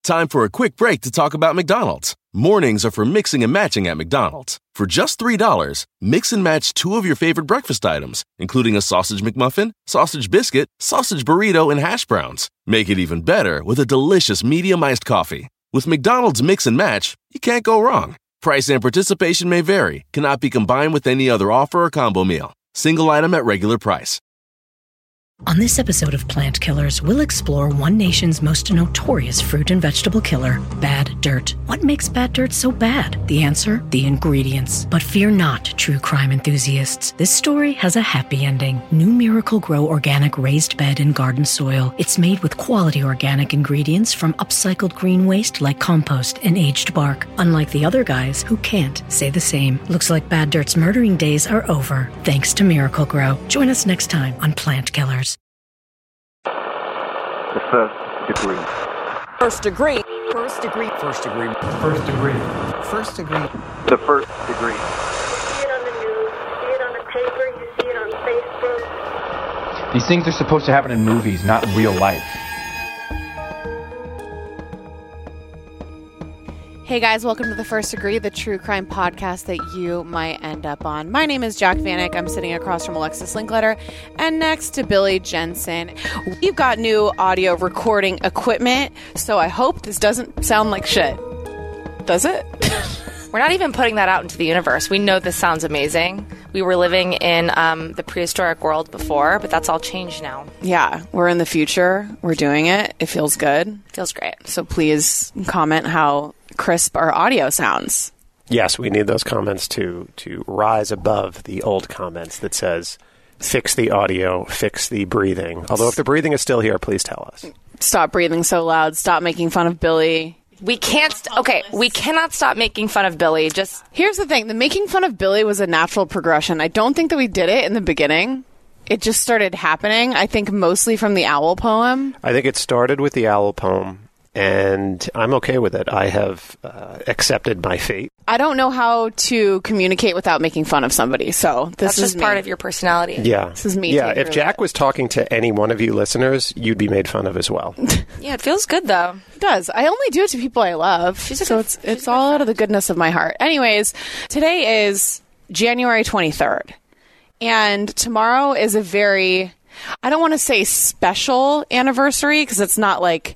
Time for a quick break to talk about McDonald's. Mornings are for mixing and matching at McDonald's. For just $3, mix and match 2 of your favorite breakfast items, including a sausage McMuffin, sausage biscuit, sausage burrito, and hash browns. Make it even better with a delicious medium iced coffee. With McDonald's Mix and Match, you can't go wrong. Price and participation may vary, cannot be combined with any other offer or combo meal. Single item at regular price. On this episode of Plant Killers, we'll explore one nation's most notorious fruit and vegetable killer, bad dirt. What makes bad dirt so bad? The answer? The ingredients. But fear not, true crime enthusiasts. This story has a happy ending. New Miracle-Gro organic raised bed and garden soil. It's made with quality organic ingredients from upcycled green waste like compost and aged bark. Unlike the other guys who can't say the same. Looks like bad dirt's murdering days are over, thanks to Miracle-Gro. Join us next time on Plant Killers. The first degree. First degree. First degree. First degree. First degree. First degree. The first degree. You see it on the news, you see it on the paper, you see it on Facebook. These things are supposed to happen in movies, not in real life. Hey guys, welcome to The First Degree, the true crime podcast that you might end up on. My name is Jack Vanek. I'm sitting across from Alexis Linkletter and next to Billy Jensen. We've got new audio recording equipment, so I hope this doesn't sound like shit. Does it? We're not even putting that out into the universe. We know this sounds amazing. We were living in the prehistoric world before, but that's all changed now. Yeah, we're in the future. We're doing it. It feels good. Feels great. So please comment how crisp our audio sounds. Yes, we need those comments to rise above the old comments that says, fix the audio, fix the breathing. Although if the breathing is still here, please tell us. Stop breathing so loud. Stop making fun of Billy. We can't... Okay, we cannot stop making fun of Billy. Just... Here's the thing. The making fun of Billy was a natural progression. I don't think that we did it in the beginning. It just started happening, I think, mostly from the owl poem. I think it started with the owl poem, and I'm okay with it. I have accepted my fate. I don't know how to communicate without making fun of somebody, so That's just part of your personality. Yeah. This is me. Yeah, if Jack was talking to any one of you listeners, you'd be made fun of as well. Yeah, it feels good, though. It does. I only do it to people I love, so it's all out of the goodness of my heart. Anyways, today is January 23rd, and tomorrow is a very, I don't want to say special anniversary, because it's not like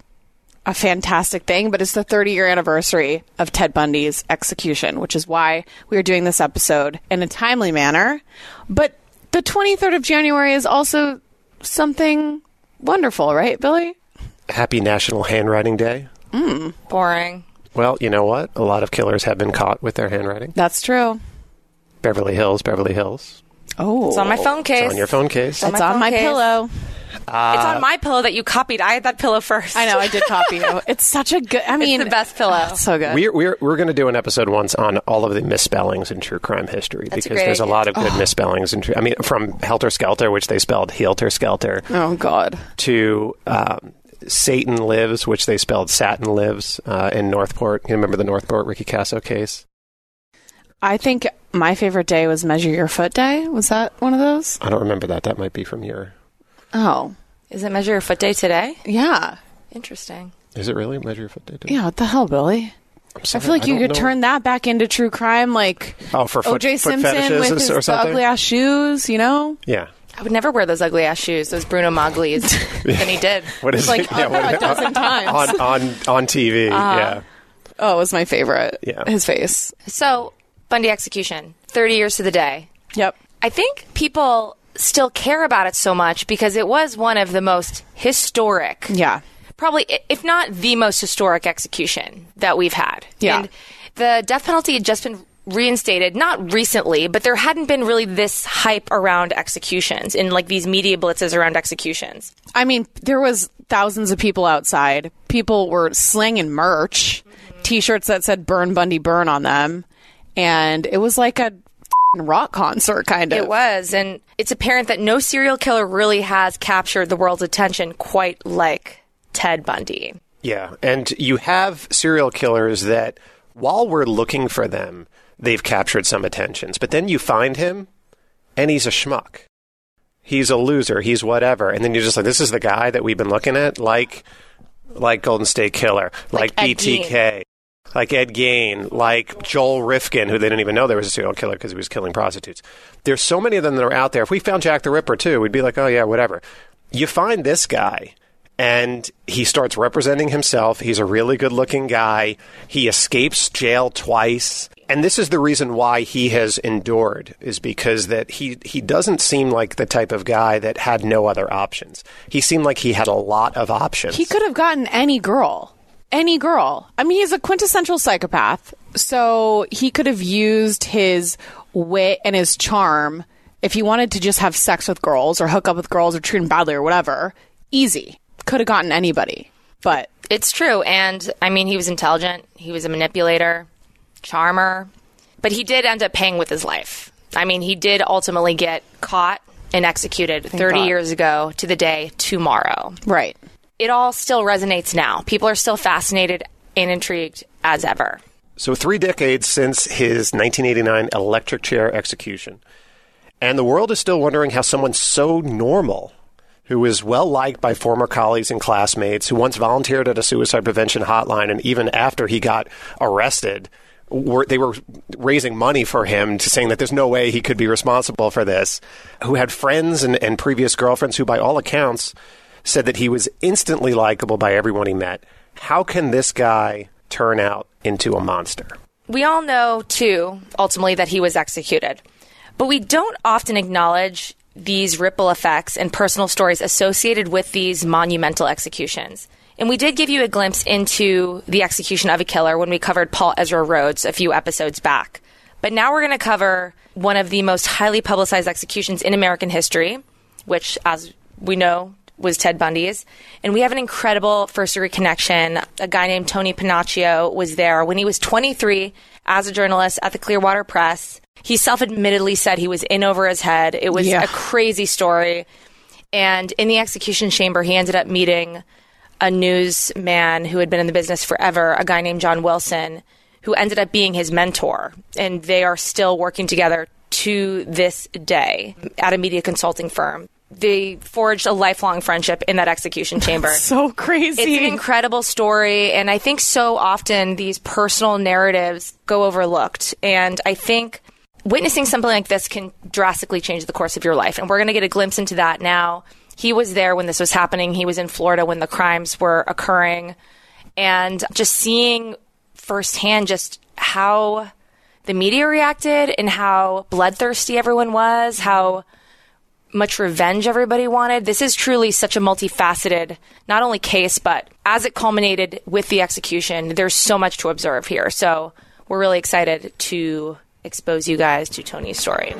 a fantastic thing, but it's the 30-year anniversary of Ted Bundy's execution, which is why we are doing this episode in a timely manner. But the 23rd of January is also something wonderful, right, Billy? Happy National Handwriting Day. Boring. Well, you know what? A lot of killers have been caught with their handwriting. That's true. Beverly Hills, Beverly Hills. Oh. It's on my phone case. It's on your phone case. It's on my pillow. It's on my pillow that you copied. I had that pillow first. I know, I did copy you. It's such a good, I mean... It's the best pillow. It's so good. We're going to do an episode once on all of the misspellings in true crime history. That's a because great there's idea. a lot of good misspellings. I mean, from Helter Skelter, which they spelled Helter Skelter, Oh, God. to Satan Lives, which they spelled Satin Lives in Northport. You remember the Northport Ricky Casso case? I think my favorite day was Measure Your Foot Day. Was that one of those? I don't remember that. That might be from your... Oh. Is it Measure Your Foot Day today? Yeah. Interesting. Is it really Measure Your Foot Day today? Yeah, what the hell, Billy? I'm I sorry, feel like you don't could know. turn that back into true crime, like for O.J. foot Simpson fetishes with his or something? ugly-ass shoes, you know? Yeah. I would never wear those ugly-ass shoes, those Bruno Magli's. Then he did. What is Like it? Yeah, a dozen times. on TV, yeah. Oh, it was my favorite. Yeah. His face. So, Bundy execution, 30 years to the day. Yep. I think people still care about it so much because it was one of the most historic, Yeah. probably, if not the most historic execution that we've had. Yeah. And the death penalty had just been reinstated, not recently, but there hadn't been really this hype around executions in like these media blitzes around executions. I mean, there was thousands of people outside. People were slinging merch, T-shirts that said "Burn Bundy, Burn" on them, and it was like a f***ing rock concert, kind of. It was, and it's apparent that no serial killer really has captured the world's attention quite like Ted Bundy. Yeah, and you have serial killers that, while we're looking for them, they've captured some attentions. But then you find him, and he's a schmuck. He's a loser. He's whatever. And then you're just like, this is the guy that we've been looking at? Like like Golden State Killer, like BTK, like Ed Gein, like Joel Rifkin, who they didn't even know there was a serial killer because he was killing prostitutes. There's so many of them that are out there. If we found Jack the Ripper, too, we'd be like, oh, yeah, whatever. You find this guy, and he starts representing himself. He's a really good-looking guy. He escapes jail twice. And this is the reason why he has endured, is because that he doesn't seem like the type of guy that had no other options. He seemed like he had a lot of options. He could have gotten any girl. Any girl. I mean, he's a quintessential psychopath, so he could have used his wit and his charm if he wanted to just have sex with girls or hook up with girls or treat them badly or whatever. Easy. Could have gotten anybody. But it's true. And, I mean, he was intelligent. He was a manipulator. Charmer, but he did end up paying with his life. I mean, he did ultimately get caught and executed 30 years ago to the day tomorrow. Right. It all still resonates now. People are still fascinated and intrigued as ever. So 3 decades since his 1989 electric chair execution, and the world is still wondering how someone so normal, who is well-liked by former colleagues and classmates, who once volunteered at a suicide prevention hotline, and even after he got arrested, they were raising money for him, to saying that there's no way he could be responsible for this, who had friends and previous girlfriends who, by all accounts, said that he was instantly likable by everyone he met. How can this guy turn out into a monster? We all know, too, ultimately, that he was executed. But we don't often acknowledge these ripple effects and personal stories associated with these monumental executions. And we did give you a glimpse into the execution of a killer when we covered Paul Ezra Rhodes a few episodes back. But now we're going to cover one of the most highly publicized executions in American history, which, as we know, was Ted Bundy's. And we have an incredible first-degree connection. A guy named Tony Panaccio was there when he was 23 as a journalist at the Clearwater Press. He self-admittedly said he was in over his head. It was a crazy story. And in the execution chamber, he ended up meeting a newsman who had been in the business forever, a guy named John Wilson, who ended up being his mentor. And they are still working together to this day at a media consulting firm. They forged a lifelong friendship in that execution chamber. So crazy. It's an incredible story. And I think so often these personal narratives go overlooked. And I think witnessing something like this can drastically change the course of your life. And we're going to get a glimpse into that now. He was there when this was happening. He was in Florida when the crimes were occurring. And just seeing firsthand just how the media reacted and how bloodthirsty everyone was, how much revenge everybody wanted. This is truly such a multifaceted, not only case, but as it culminated with the execution, there's so much to observe here. So we're really excited to expose you guys to Tony's story.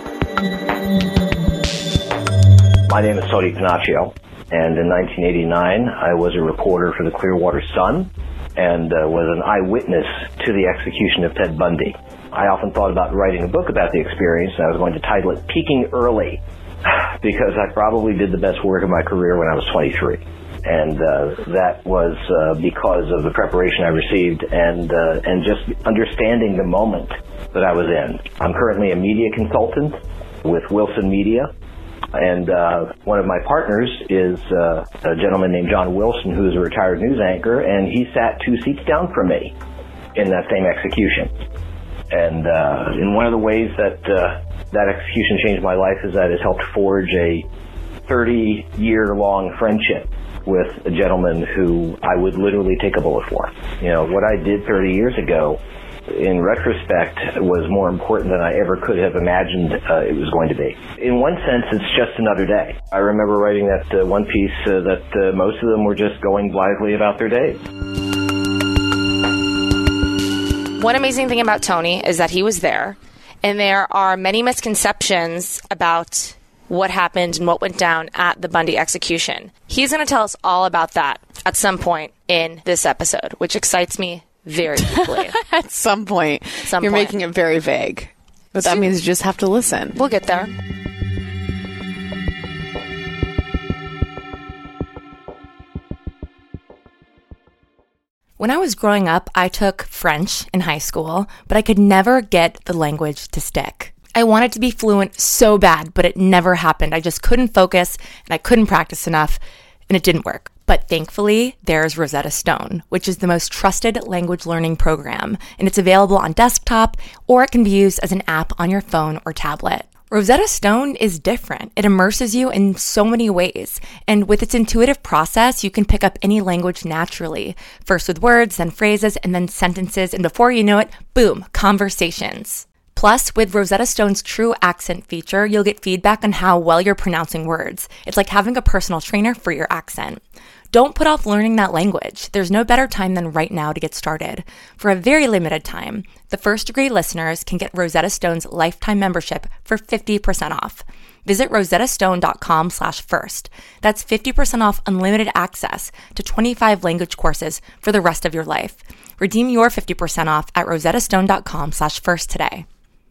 My name is Tony Panaccio, and in 1989, I was a reporter for the Clearwater Sun and was an eyewitness to the execution of Ted Bundy. I often thought about writing a book about the experience, and I was going to title it Peaking Early, because I probably did the best work of my career when I was 23. And that was because of the preparation I received and just understanding the moment that I was in. I'm currently a media consultant with Wilson Media. And one of my partners is a gentleman named John Wilson, who is a retired news anchor, and he sat 2 seats down from me in that same execution. And in one of the ways that that execution changed my life is that it helped forge a 30-year-long friendship with a gentleman who I would literally take a bullet for. You know, what I did 30 years ago, in retrospect, was more important than I ever could have imagined it was going to be. In one sense, it's just another day. I remember writing that one piece that most of them were just going blithely about their days. One amazing thing about Tony is that he was there, and there are many misconceptions about what happened and what went down at the Bundy execution. He's going to tell us all about that at some point in this episode, which excites me very deeply. At some point. You're making it very vague. But that means you just have to listen. We'll get there. When I was growing up, I took French in high school, but I could never get the language to stick. I wanted to be fluent so bad, but it never happened. I just couldn't focus, and I couldn't practice enough. and it didn't work. But thankfully, there's Rosetta Stone, which is the most trusted language learning program, and it's available on desktop, or it can be used as an app on your phone or tablet. Rosetta Stone is different. It immerses you in so many ways, and with its intuitive process, you can pick up any language naturally, first with words, then phrases, and then sentences, and before you know it, boom, conversations. Plus, with Rosetta Stone's True Accent feature, you'll get feedback on how well you're pronouncing words. It's like having a personal trainer for your accent. Don't put off learning that language. There's no better time than right now to get started. For a very limited time, the First Degree listeners can get Rosetta Stone's lifetime membership for 50% off. Visit rosettastone.com/first. That's 50% off unlimited access to 25 language courses for the rest of your life. Redeem your 50% off at rosettastone.com/first today.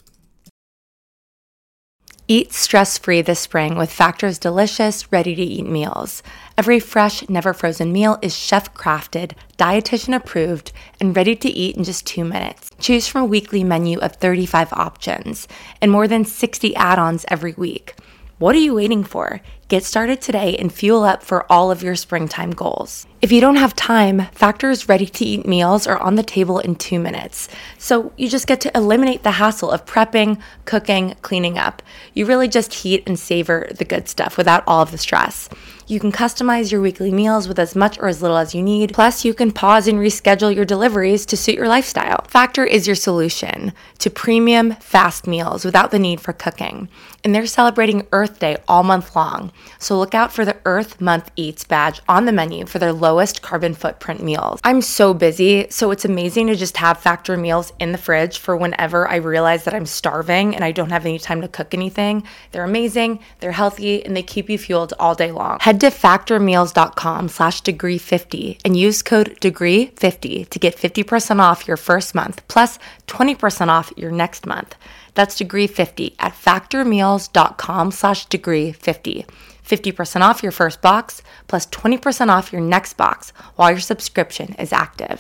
Eat stress-free this spring with Factor's delicious, ready-to-eat meals. Every fresh, never-frozen meal is chef-crafted, dietitian-approved, and ready to eat in just 2 minutes. Choose from a weekly menu of 35 options and more than 60 add-ons every week. What are you waiting for? Get started today and fuel up for all of your springtime goals. If you don't have time, Factor's ready-to-eat meals are on the table in 2 minutes. So you just get to eliminate the hassle of prepping, cooking, cleaning up. You really just heat and savor the good stuff without all of the stress. You can customize your weekly meals with as much or as little as you need. Plus, you can pause and reschedule your deliveries to suit your lifestyle. Factor is your solution to premium, fast meals without the need for cooking. And they're celebrating Earth Day all month long. So look out for the Earth Month Eats badge on the menu for their lowest carbon footprint meals. I'm so busy, so it's amazing to just have Factor meals in the fridge for whenever I realize that I'm starving and I don't have any time to cook anything. They're amazing, they're healthy, and they keep you fueled all day long. Head to factormeals.com/degree50 and use code degree50 to get 50% off your first month plus 20% off your next month. That's degree50 at factormeals.com/degree50. 50% off your first box plus 20% off your next box while your subscription is active.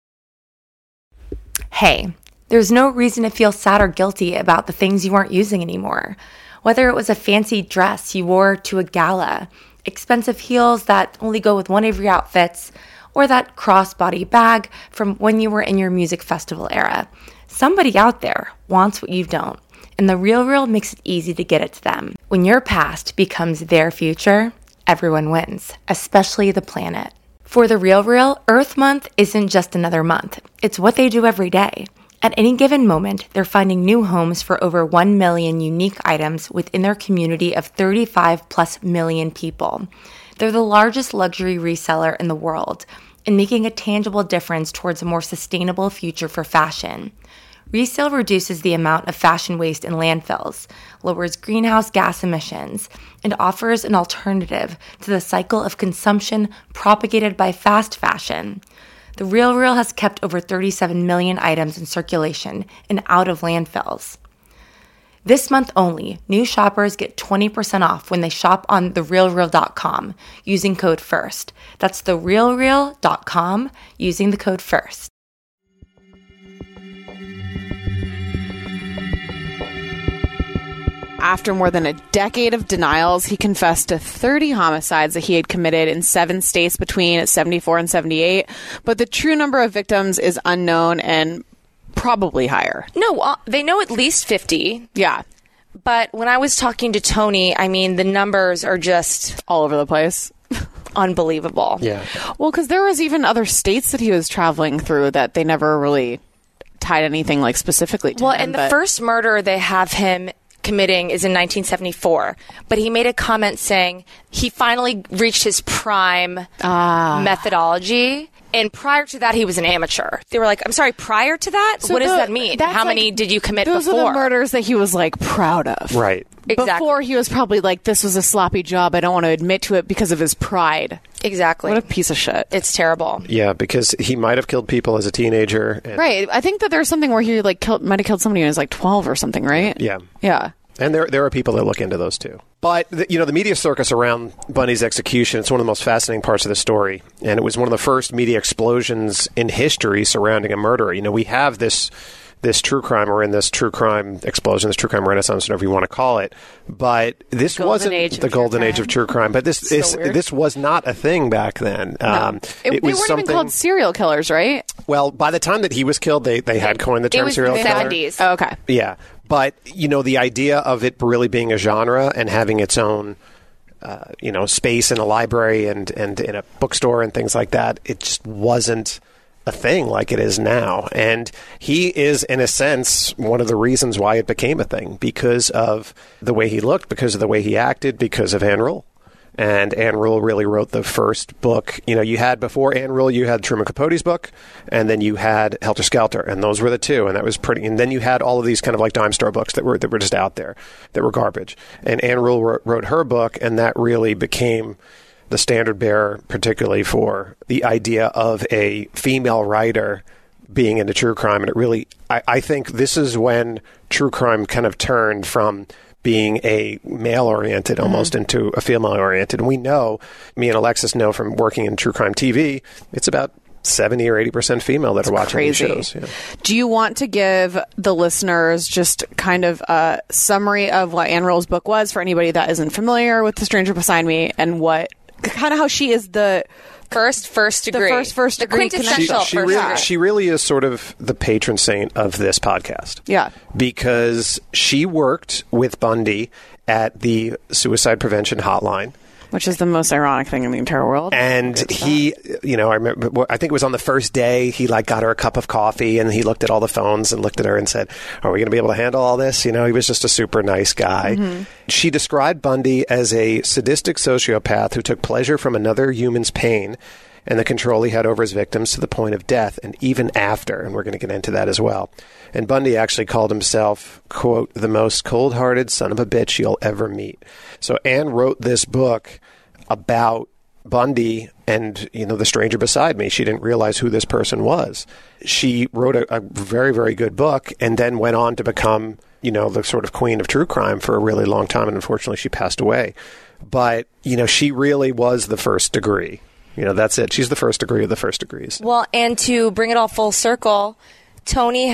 Hey, there's no reason to feel sad or guilty about the things you aren't using anymore. Whether it was a fancy dress you wore to a gala, expensive heels that only go with one of your outfits, or that crossbody bag from when you were in your music festival era. Somebody out there wants what you don't, and The RealReal makes it easy to get it to them. When your past becomes their future, everyone wins, especially the planet. For The RealReal, Earth Month isn't just another month. It's what they do every day. At any given moment, they're finding new homes for over 1 million unique items within their community of 35+ million people. They're the largest luxury reseller in the world and making a tangible difference towards a more sustainable future for fashion. Resale reduces the amount of fashion waste in landfills, lowers greenhouse gas emissions, and offers an alternative to the cycle of consumption propagated by fast fashion. The RealReal has kept over 37 million items in circulation and out of landfills. This month only, new shoppers get 20% off when they shop on therealreal.com using code FIRST. That's therealreal.com using the code FIRST. After more than a decade of denials, he confessed to 30 homicides that he had committed in 7 states between 74 and 78. But the true number of victims is unknown and probably higher. No, they know at least 50. Yeah. But when I was talking to Tony, I mean, the numbers are just all over the place. Unbelievable. Yeah. Well, because there was even other states that he was traveling through that they never really tied anything like specifically to him. Well, and the first murder they have him committing is in 1974, but he made a comment saying he finally reached his prime methodology, and prior to that he was an amateur. They were like, I'm sorry, prior to that? So what does that mean? How many did you commit those before? Those are the murders that he was like proud of. Right. Exactly. Before he was probably like, this was a sloppy job, I don't want to admit to it because of his pride. Exactly. What a piece of shit. It's terrible. Yeah, because he might have killed people as a teenager. Right. I think that there's something where he like might have killed somebody when he was like 12 or something, right? Yeah. Yeah. And there are people that look into those too. But, the media circus around Bundy's execution, it's one of the most fascinating parts of the story. And it was one of the first media explosions in history surrounding a murderer. We have this this true crime, or in this true crime explosion, this true crime renaissance, whatever you want to call it. But this wasn't the golden age of true crime. But this was not a thing back then. No. They weren't even called serial killers, right? Well, by the time that he was killed, they had coined the term serial killer. It was 70s. Oh, okay. Yeah. But, the idea of it really being a genre and having its own, space in a library and in a bookstore and things like that, it just wasn't a thing like it is now. And he is, in a sense, one of the reasons why it became a thing, because of the way he looked, because of the way he acted, because of Ann Rule. And Ann Rule really wrote the first book. You had, before Ann Rule, you had Truman Capote's book, and then you had Helter Skelter, and those were the two, and that was pretty. And then you had all of these kind of like dime store books that were just out there, that were garbage. And Ann Rule wrote her book, and that really became the standard bearer, particularly for the idea of a female writer being into true crime. And it really, I think this is when true crime kind of turned from being a male-oriented almost into a female-oriented. And we know, me and Alexis know from working in true crime TV, it's about 70 or 80% female that are watching these shows. Yeah. Do you want to give the listeners just kind of a summary of what Ann Rule's book was for anybody that isn't familiar with The Stranger Beside Me, and what kind of how she is the first degree. The first degree connection. She really is sort of the patron saint of this podcast. Yeah. Because she worked with Bundy at the suicide prevention hotline. Which is the most ironic thing in the entire world. And he, I remember, I think it was on the first day, he got her a cup of coffee, and he looked at all the phones and looked at her and said, "Are we going to be able to handle all this?" He was just a super nice guy. Mm-hmm. She described Bundy as a sadistic sociopath who took pleasure from another human's pain and the control he had over his victims to the point of death, and even after. And we're going to get into that as well. And Bundy actually called himself, quote, "the most cold-hearted son of a bitch you'll ever meet." So Ann wrote this book about Bundy and, the stranger beside me. She didn't realize who this person was. She wrote a very, very good book, and then went on to become, the sort of queen of true crime for a really long time. And unfortunately, she passed away. But, she really was the first degree. That's it. She's the first degree of the first degrees. Well, and to bring it all full circle, Tony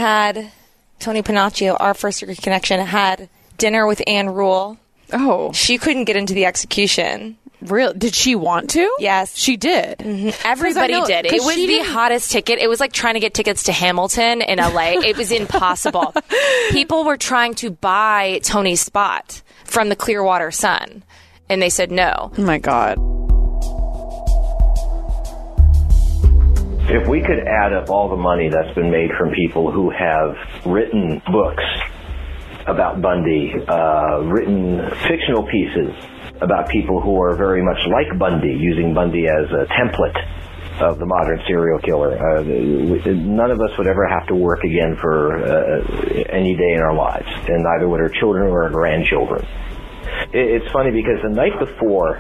Panaccio, our first degree connection, had dinner with Ann Rule. Oh. She couldn't get into the execution. Really? Did she want to? Yes. She did. Mm-hmm. Everybody did. It was the hottest ticket. It was like trying to get tickets to Hamilton in LA. It was impossible. People were trying to buy Tony's spot from the Clearwater Sun, and they said no. Oh my God. If we could add up all the money that's been made from people who have written books about Bundy, written fictional pieces about people who are very much like Bundy, using Bundy as a template of the modern serial killer, none of us would ever have to work again for any day in our lives, and neither would our children or our grandchildren. It's funny because the night before,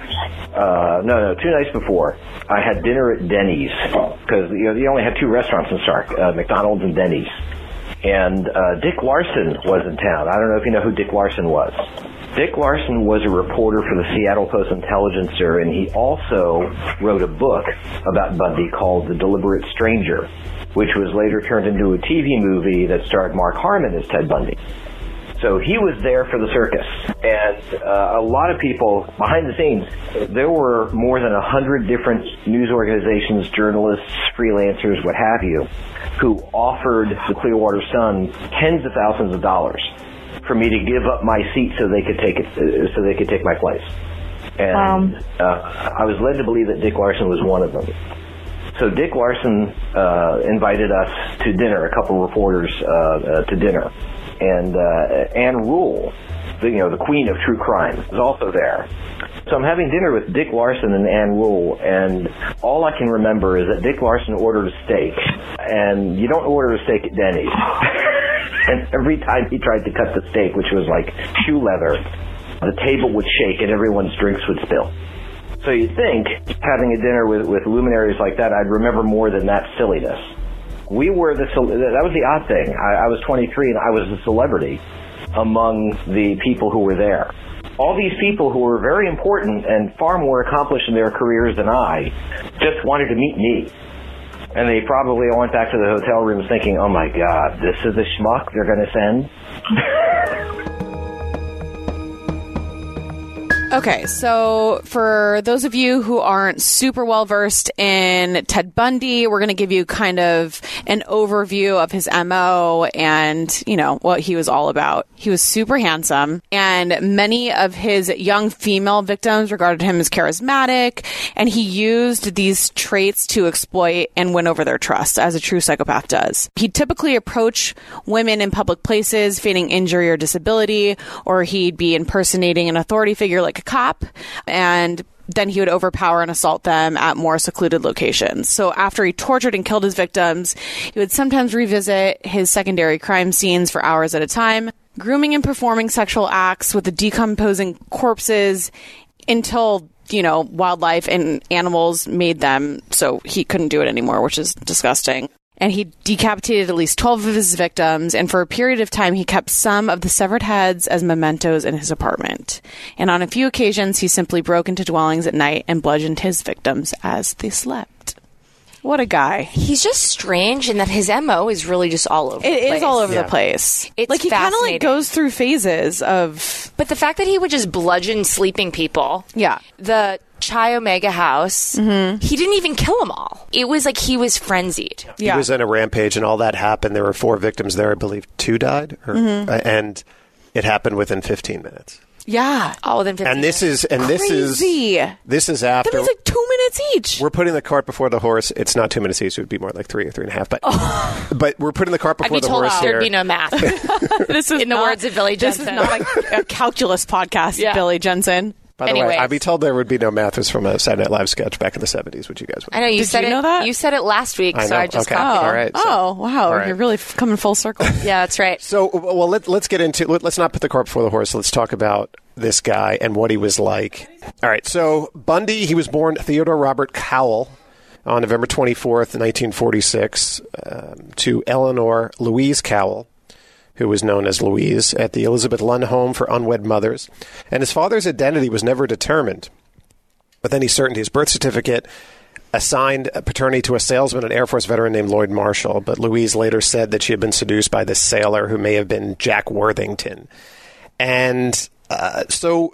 2 nights before, I had dinner at Denny's, because you only had 2 restaurants in Stark, McDonald's and Denny's. And Dick Larson was in town. I don't know if you know who Dick Larson was. Dick Larson was a reporter for the Seattle Post-Intelligencer, and he also wrote a book about Bundy called The Deliberate Stranger, which was later turned into a TV movie that starred Mark Harmon as Ted Bundy. So he was there for the circus. And a lot of people behind the scenes, there were more than 100 different news organizations, journalists, freelancers, what have you, who offered the Clearwater Sun tens of thousands of dollars for me to give up my seat so they could take my place. And I was led to believe that Dick Larson was one of them. So Dick Larson invited us to dinner, a couple of reporters to dinner. And Ann Rule, the queen of true crime, is also there. So I'm having dinner with Dick Larson and Ann Rule, and all I can remember is that Dick Larson ordered a steak, and you don't order a steak at Denny's. And every time he tried to cut the steak, which was like shoe leather, the table would shake and everyone's drinks would spill. So you'd think, having a dinner with luminaries like that, I'd remember more than that silliness. That was the odd thing. I was 23 and I was a celebrity among the people who were there. All these people who were very important and far more accomplished in their careers than I just wanted to meet me. And they probably all went back to the hotel rooms thinking, oh my God, this is the schmuck they're going to send? Okay, so for those of you who aren't super well versed in Ted Bundy, we're going to give you kind of an overview of his MO and, you know, what he was all about. He was super handsome, and many of his young female victims regarded him as charismatic, and he used these traits to exploit and win over their trust, as a true psychopath does. He'd typically approach women in public places, feigning injury or disability, or he'd be impersonating an authority figure like a cop, and then he would overpower and assault them at more secluded locations. So after he tortured and killed his victims, he would sometimes revisit his secondary crime scenes for hours at a time, grooming and performing sexual acts with the decomposing corpses until, you know, wildlife and animals made them so he couldn't do it anymore, which is disgusting. And he decapitated at least 12 of his victims, and for a period of time he kept some of the severed heads as mementos in his apartment. And on a few occasions he simply broke into dwellings at night and bludgeoned his victims as they slept. What a guy. He's just strange in that his MO is really just all over the place. It is all over the place. It's like, he kind of like goes through phases of... But the fact that he would just bludgeon sleeping people. Yeah. The Chi Omega house, he didn't even kill them all. It was like he was frenzied. Yeah. He was in a rampage and all that happened. There were 4 victims there. I believe 2 died. And it happened within 15 minutes. Yeah. Oh, within 15 minutes. This is after. That means like 2 minutes each. We're putting the cart before the horse. It's not 2 minutes each. It would be more like 3 or 3.5. But we're putting the cart before the horse here. There'd be no math. This is in the words of Billy Jensen. This is not a calculus podcast, Billy Jensen. By the way, I'd be told there would be no math was from a Saturday Night Live sketch back in the 70s, which you guys would. I know you said you know it. That? You said it last week, so I just copied it. All right. So, wow. Right. You're really coming full circle. Yeah, that's right. So, well, let's get into. Let's not put the cart before the horse. Let's talk about this guy and what he was like. All right. So Bundy, he was born Theodore Robert Cowell on November 24th, 1946, to Eleanor Louise Cowell, who was known as Louise, at the Elizabeth Lunn Home for Unwed Mothers. And his father's identity was never determined. With any certainty, his birth certificate assigned paternity to a salesman and Air Force veteran named Lloyd Marshall, but Louise later said that she had been seduced by this sailor who may have been Jack Worthington. And so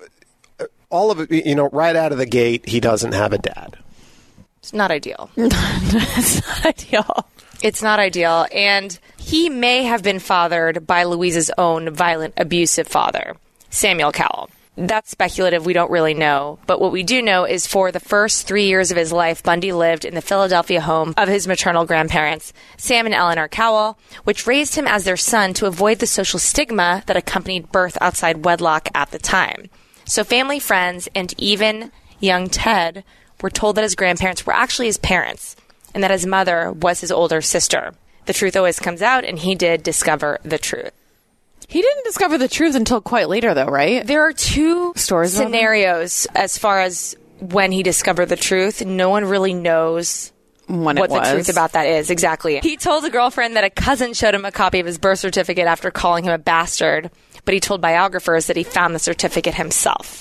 all of it, you know, right out of the gate, he doesn't have a dad. It's not ideal. It's not ideal. It's not ideal. And he may have been fathered by Louise's own violent, abusive father, Samuel Cowell. That's speculative. We don't really know. But what we do know is for the first 3 years of his life, Bundy lived in the Philadelphia home of his maternal grandparents, Sam and Eleanor Cowell, which raised him as their son to avoid the social stigma that accompanied birth outside wedlock at the time. So family, friends, and even young Ted were told that his grandparents were actually his parents and that his mother was his older sister. The truth always comes out, and he did discover the truth. He didn't discover the truth until quite later, though, right? There are 2 scenarios as far as when he discovered the truth. No one really knows what the truth about that is. Exactly. He told a girlfriend that a cousin showed him a copy of his birth certificate after calling him a bastard, but he told biographers that he found the certificate himself.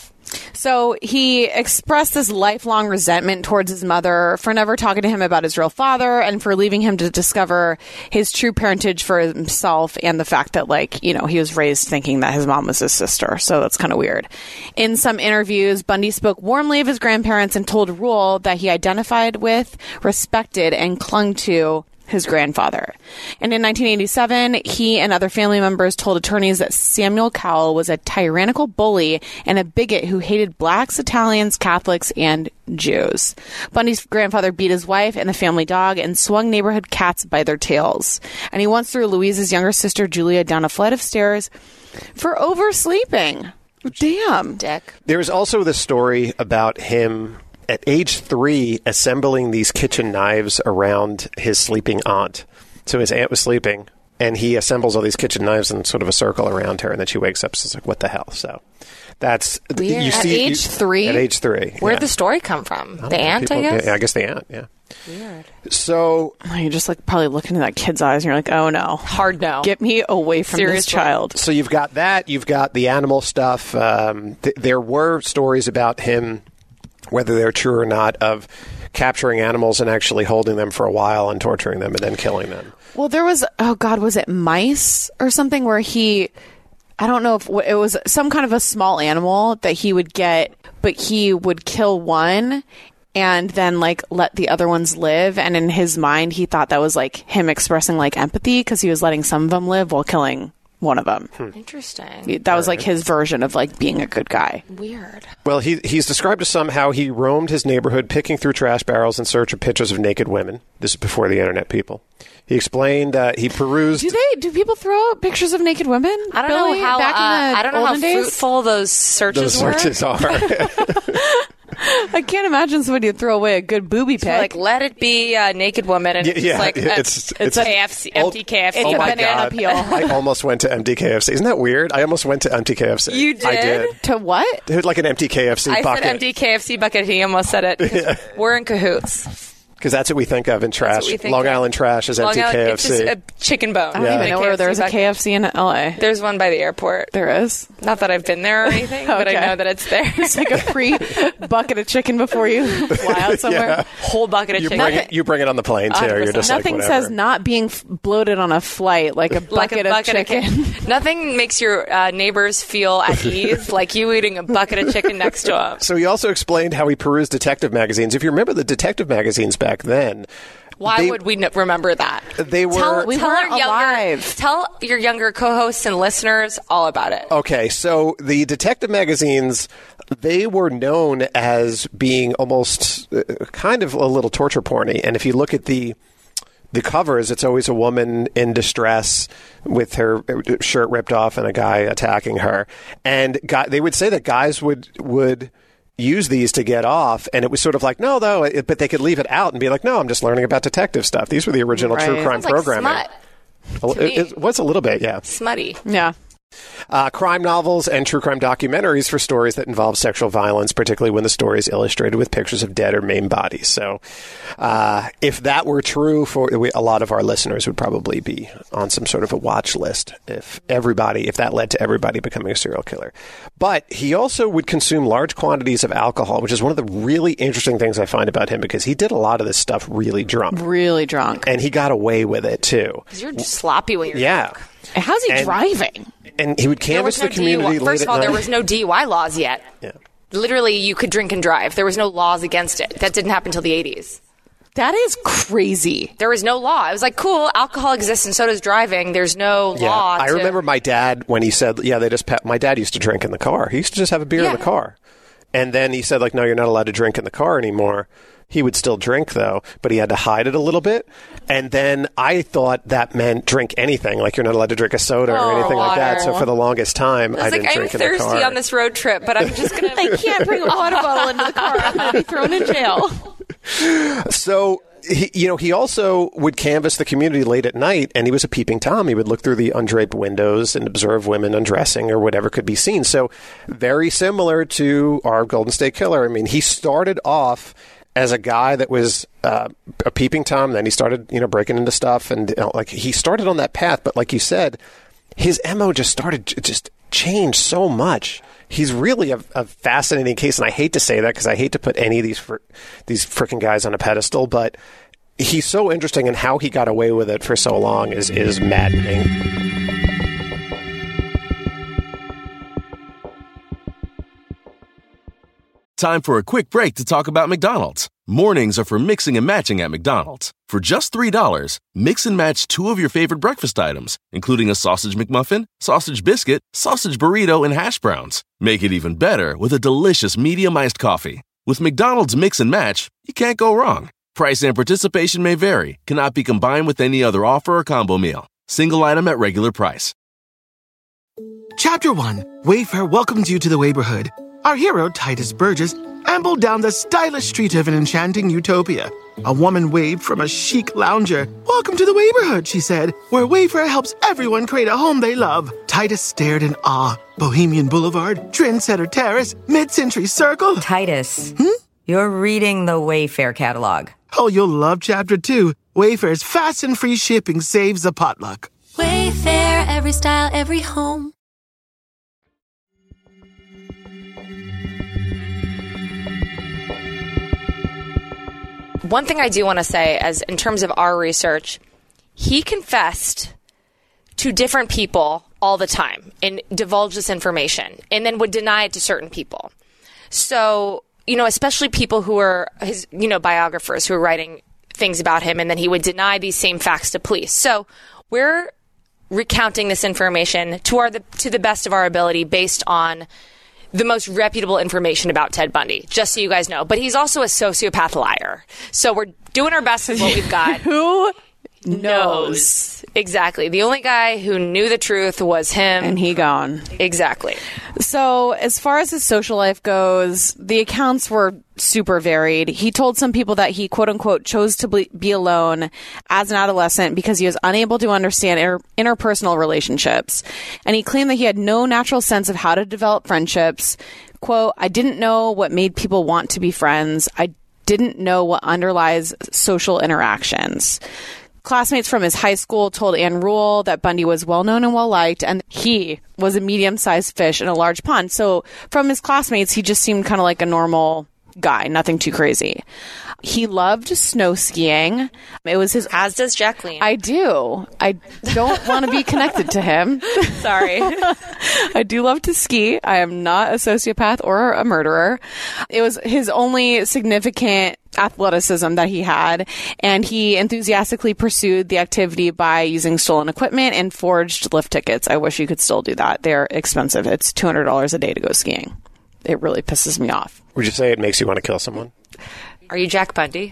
So he expressed this lifelong resentment towards his mother for never talking to him about his real father and for leaving him to discover his true parentage for himself, and the fact that, like, you know, he was raised thinking that his mom was his sister. So that's kind of weird. In some interviews, Bundy spoke warmly of his grandparents and told Rule that he identified with, respected, and clung to his grandfather. And in 1987, he and other family members told attorneys that Samuel Cowell was a tyrannical bully and a bigot who hated blacks, Italians, Catholics, and Jews. Bundy's grandfather beat his wife and the family dog and swung neighborhood cats by their tails. And he once threw Louise's younger sister, Julia, down a flight of stairs for oversleeping. Damn. Dick. There's also the story about him at age 3, assembling these kitchen knives around his sleeping aunt. So his aunt was sleeping, and he assembles all these kitchen knives in sort of a circle around her, and then she wakes up and is like, what the hell? So that's... Weird. At age 3? At age 3. Where'd the story come from? The aunt, I guess? Yeah, I guess the aunt, yeah. Weird. So... You're just like probably looking in that kid's eyes, and you're like, oh no. Hard no. Get me away from this child. So you've got that. You've got the animal stuff. There were stories about him, whether they're true or not, of capturing animals and actually holding them for a while and torturing them and then killing them. Well, there was, was it mice or something where I don't know if it was some kind of a small animal that he would get, but he would kill one and then like let the other ones live. And in his mind, he thought that was like him expressing like empathy because he was letting some of them live while killing one of them. Interesting. That was like his version of like being a good guy. Weird. Well, he's described as somehow he roamed his neighborhood picking through trash barrels in search of pictures of naked women. This is before the internet, people. He explained he perused. Do people throw out pictures of naked women? I don't know how. I don't know how fruitful those searches were. I can't imagine somebody would throw away a good booby pic. Like, let it be a naked woman, and yeah, it's KFC, empty KFC. It's a banana peel. I almost went to empty KFC. Isn't that weird? I almost went to empty KFC. You did? I did. To what? It was like an empty KFC bucket. I said empty KFC bucket. He almost said it. Yeah. We're in cahoots. Because that's what we think of in trash. Long Island trash is empty KFC. It's just a chicken bone. I don't even know where there's a KFC in LA. There's one by the airport. There is? Not that I've been there or anything, but I know that it's there. It's like a free bucket of chicken before you fly out somewhere. Yeah. Whole bucket of chicken. You bring it on the plane, too. You're just nothing like, says not being bloated on a flight like a bucket of chicken. Nothing makes your neighbors feel at ease like you eating a bucket of chicken next to them. So he also explained how he perused detective magazines. If you remember the detective magazines back then, why would we remember that? They were. We weren't alive. Tell your younger co-hosts and listeners all about it. Okay, so the detective magazines, they were known as being almost kind of a little torture porny. And if you look at the covers, it's always a woman in distress with her shirt ripped off and a guy attacking her. And they would say that guys would use these to get off, and it was sort of like, no, though, but they could leave it out and be like, no, I'm just learning about detective stuff. These were the original true crime programming. Smut. It was a little bit, yeah. Smutty. Yeah. Crime novels and true crime documentaries for stories that involve sexual violence, particularly when the story is illustrated with pictures of dead or maimed bodies. So if that were true, a lot of our listeners would probably be on some sort of a watch list if that led to everybody becoming a serial killer. But he also would consume large quantities of alcohol, which is one of the really interesting things I find about him, because he did a lot of this stuff really drunk. Really drunk. And he got away with it, too. Because you're just sloppy when you're drunk. How's he driving? And he would canvass the community. First of all, there was no DUI laws yet. Yeah. Literally, you could drink and drive. There was no laws against it. That didn't happen until the 80s. That is crazy. There was no law. It was like, cool, alcohol exists and so does driving. There's no law. I remember my dad when he said, my dad used to drink in the car. He used to just have a beer in the car. And then he said, like, no, you're not allowed to drink in the car anymore. He would still drink, though, but he had to hide it a little bit. And then I thought that meant drink anything, like you're not allowed to drink a soda or anything like that. So for the longest time, I didn't drink in the car. I'm thirsty on this road trip, but I'm just going to... I can't bring a water bottle into the car. I'm going to be thrown in jail. So... He also would canvass the community late at night, and he was a peeping Tom. He would look through the undraped windows and observe women undressing or whatever could be seen. So very similar to our Golden State Killer. I mean, he started off as a guy that was a peeping Tom. Then he started, breaking into stuff, and he started on that path. But like you said, his MO just changed so much. He's really a fascinating case, and I hate to say that because I hate to put any of these freaking guys on a pedestal, but he's so interesting, and how he got away with it for so long is maddening. Time for a quick break to talk about McDonald's. Mornings are for mixing and matching at McDonald's. For just $3, mix and match 2 of your favorite breakfast items, including a sausage McMuffin, sausage biscuit, sausage burrito, and hash browns. Make it even better with a delicious medium iced coffee. With McDonald's Mix and Match, you can't go wrong. Price and participation may vary, cannot be combined with any other offer or combo meal. Single item at regular price. Chapter 1. Wayfair welcomes you to the neighborhood. Our hero, Titus Burgess, ambled down the stylish street of an enchanting utopia. A woman waved from a chic lounger. "Welcome to the neighborhood," she said, "where Wayfair helps everyone create a home they love." Titus stared in awe. Bohemian Boulevard, Trendsetter Terrace, Mid-Century Circle. Titus, you're reading the Wayfair catalog. Oh, you'll love Chapter 2. Wayfair's fast and free shipping saves a potluck. Wayfair, every style, every home. one thing I do want to say, as in terms of our research, he confessed to different people all the time and divulged this information and then would deny it to certain people. So, especially people who are his, biographers who are writing things about him, and then he would deny these same facts to police. So we're recounting this information to the best of our ability based on the most reputable information about Ted Bundy, just so you guys know. But he's also a sociopath liar. So we're doing our best with what we've got. Who knows? Exactly. The only guy who knew the truth was him. And he gone. Exactly. So as far as his social life goes, the accounts were super varied. He told some people that he, quote unquote, chose to be alone as an adolescent because he was unable to understand interpersonal relationships. And he claimed that he had no natural sense of how to develop friendships. Quote, I didn't know what made people want to be friends. I didn't know what underlies social interactions. Classmates from his high school told Ann Rule that Bundy was well-known and well-liked, and he was a medium-sized fish in a large pond. So from his classmates, he just seemed kind of like a normal guy, nothing too crazy. He loved snow skiing. It was his... As does Jacqueline. I do. I don't want to be connected to him. Sorry. I do love to ski. I am not a sociopath or a murderer. It was his only significant athleticism that he had, and he enthusiastically pursued the activity by using stolen equipment and forged lift tickets. I wish you could still do that. They're expensive. It's $200 a day to go skiing. It really pisses me off. Would you say it makes you want to kill someone? Are you Jack Bundy?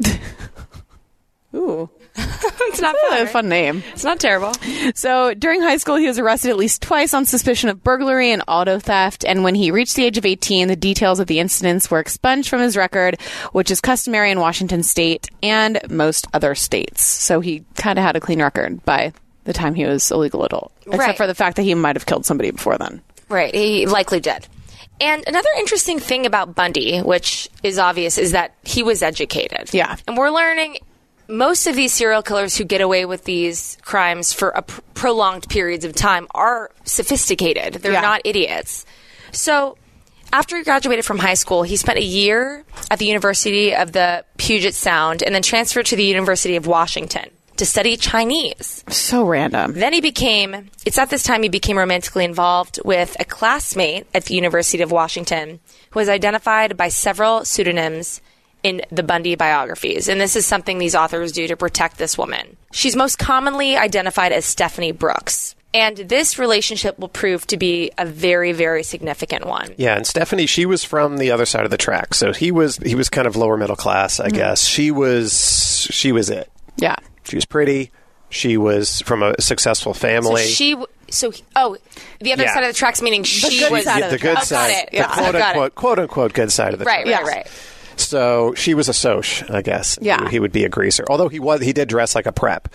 Ooh. It's not bad, a fun name. It's not terrible. So during high school, he was arrested at least twice on suspicion of burglary and auto theft. And when he reached the age of 18, the details of the incidents were expunged from his record, which is customary in Washington state and most other states. So he kind of had a clean record by the time he was a legal adult, except for the fact that he might have killed somebody before then. Right. He likely did. And another interesting thing about Bundy, which is obvious, is that he was educated. Yeah. And we're learning most of these serial killers who get away with these crimes for prolonged periods of time are sophisticated. They're not idiots. So after he graduated from high school, he spent a year at the University of the Puget Sound and then transferred to the University of Washington to study Chinese. So random. Then it's at this time he became romantically involved with a classmate at the University of Washington who was identified by several pseudonyms in the Bundy biographies. And this is something these authors do to protect this woman. She's most commonly identified as Stephanie Brooks. And this relationship will prove to be a very, very significant one. Yeah, and Stephanie, she was from the other side of the track. So he was kind of lower middle class, I guess. She was it. Yeah. She was pretty. She was from a successful family. The other side of the tracks, meaning she was the good side. The quote unquote good side of the track. Right. So she was a soc, I guess. Yeah. He would be a greaser. Although he did dress like a prep.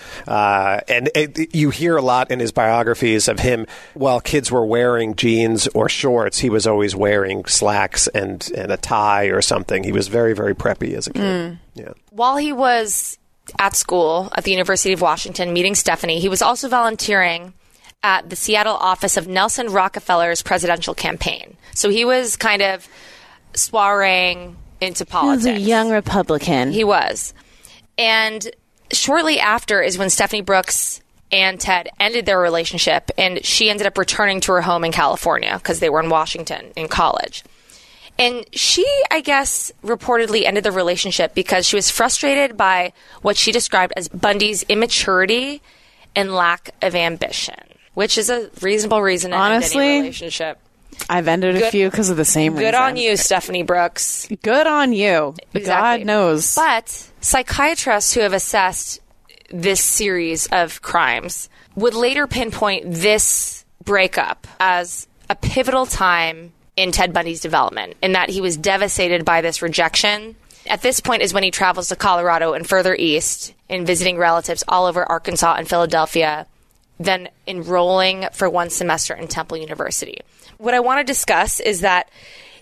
You hear a lot in his biographies of him, while kids were wearing jeans or shorts, he was always wearing slacks and a tie or something. He was very, very preppy as a kid. Yeah. While he was at school at the University of Washington meeting Stephanie, he was also volunteering at the Seattle office of Nelson Rockefeller's presidential campaign. So he was kind of soireeing into politics. He was a young Republican. He was. And shortly after is when Stephanie Brooks and Ted ended their relationship, and she ended up returning to her home in California because they were in Washington in college. And she, I guess, reportedly ended the relationship because she was frustrated by what she described as Bundy's immaturity and lack of ambition, which is a reasonable reason to end any relationship. I've ended a few because of the same reason. Good on you, Stephanie Brooks. Good on you. Exactly. God knows. But psychiatrists who have assessed this series of crimes would later pinpoint this breakup as a pivotal time in Ted Bundy's development, in that he was devastated by this rejection. At this point is when he travels to Colorado and further east in visiting relatives all over Arkansas and Philadelphia, then enrolling for one semester in Temple University. What I want to discuss is that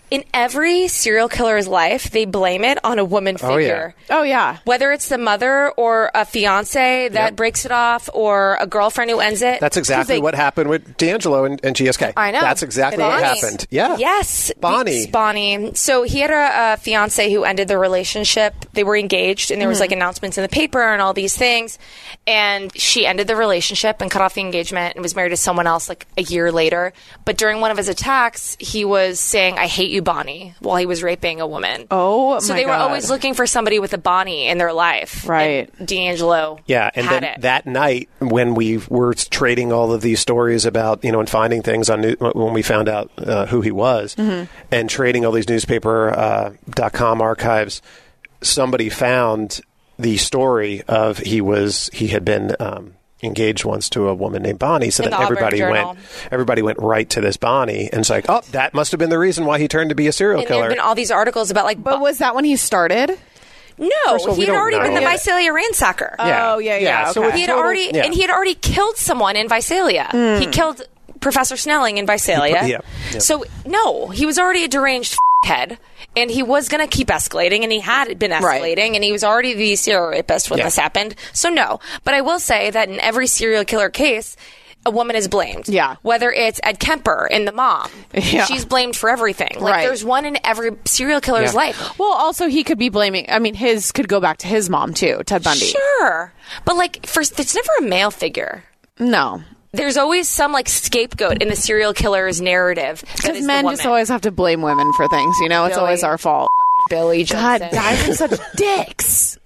in every serial killer's life, they blame it on a woman figure. Oh, yeah. Whether it's the mother or a fiance that breaks it off or a girlfriend who ends it. That's exactly what happened with D'Angelo and GSK. I know. That's exactly what happened. Yeah. Yes. Bonnie. So he had a fiance who ended their relationship. They were engaged, and there was like announcements in the paper and all these things. And she ended the relationship and cut off the engagement and was married to someone else like a year later. But during one of his attacks, he was saying, "I hate you, Bonnie," while he was raping a woman. Oh, so they were always looking for somebody with a Bonnie in their life. Right. And D'Angelo Yeah, and had then it. that night when we were trading all of these stories about, and finding things on when we found out who he was, and trading all these newspaper.com archives, somebody found the story of he had been engaged once to a woman named Bonnie, so In then the Auburn everybody went right to this Bonnie, and it's like, oh, that must have been the reason why he turned to be a serial And there killer. have been all these articles about But was that when he started? No, First of all, we he had don't already been know. the Visalia ransacker. Yeah. Oh, yeah. So Okay. it's He had total- already yeah. and he had already killed someone in Visalia. He killed Professor Snelling in Visalia. Yeah. So no, he was already a deranged head, and he was going to keep escalating, and he had been escalating, and he was already the serial rapist when this happened. So no, but I will say that in every serial killer case, a woman is blamed. Yeah. Whether it's Ed Kemper in The Mom. Yeah. She's blamed for everything. Like, Right. there's one in every serial killer's life. Well, also, he could be blaming, his could go back to his mom, too, Ted Bundy. Sure. But, like, it's never a male figure. No. There's always some, like, scapegoat in the serial killer's narrative. Because men just always have to blame women for things, It's Billy. always our fault. Billy God, Johnson. guys are such dicks.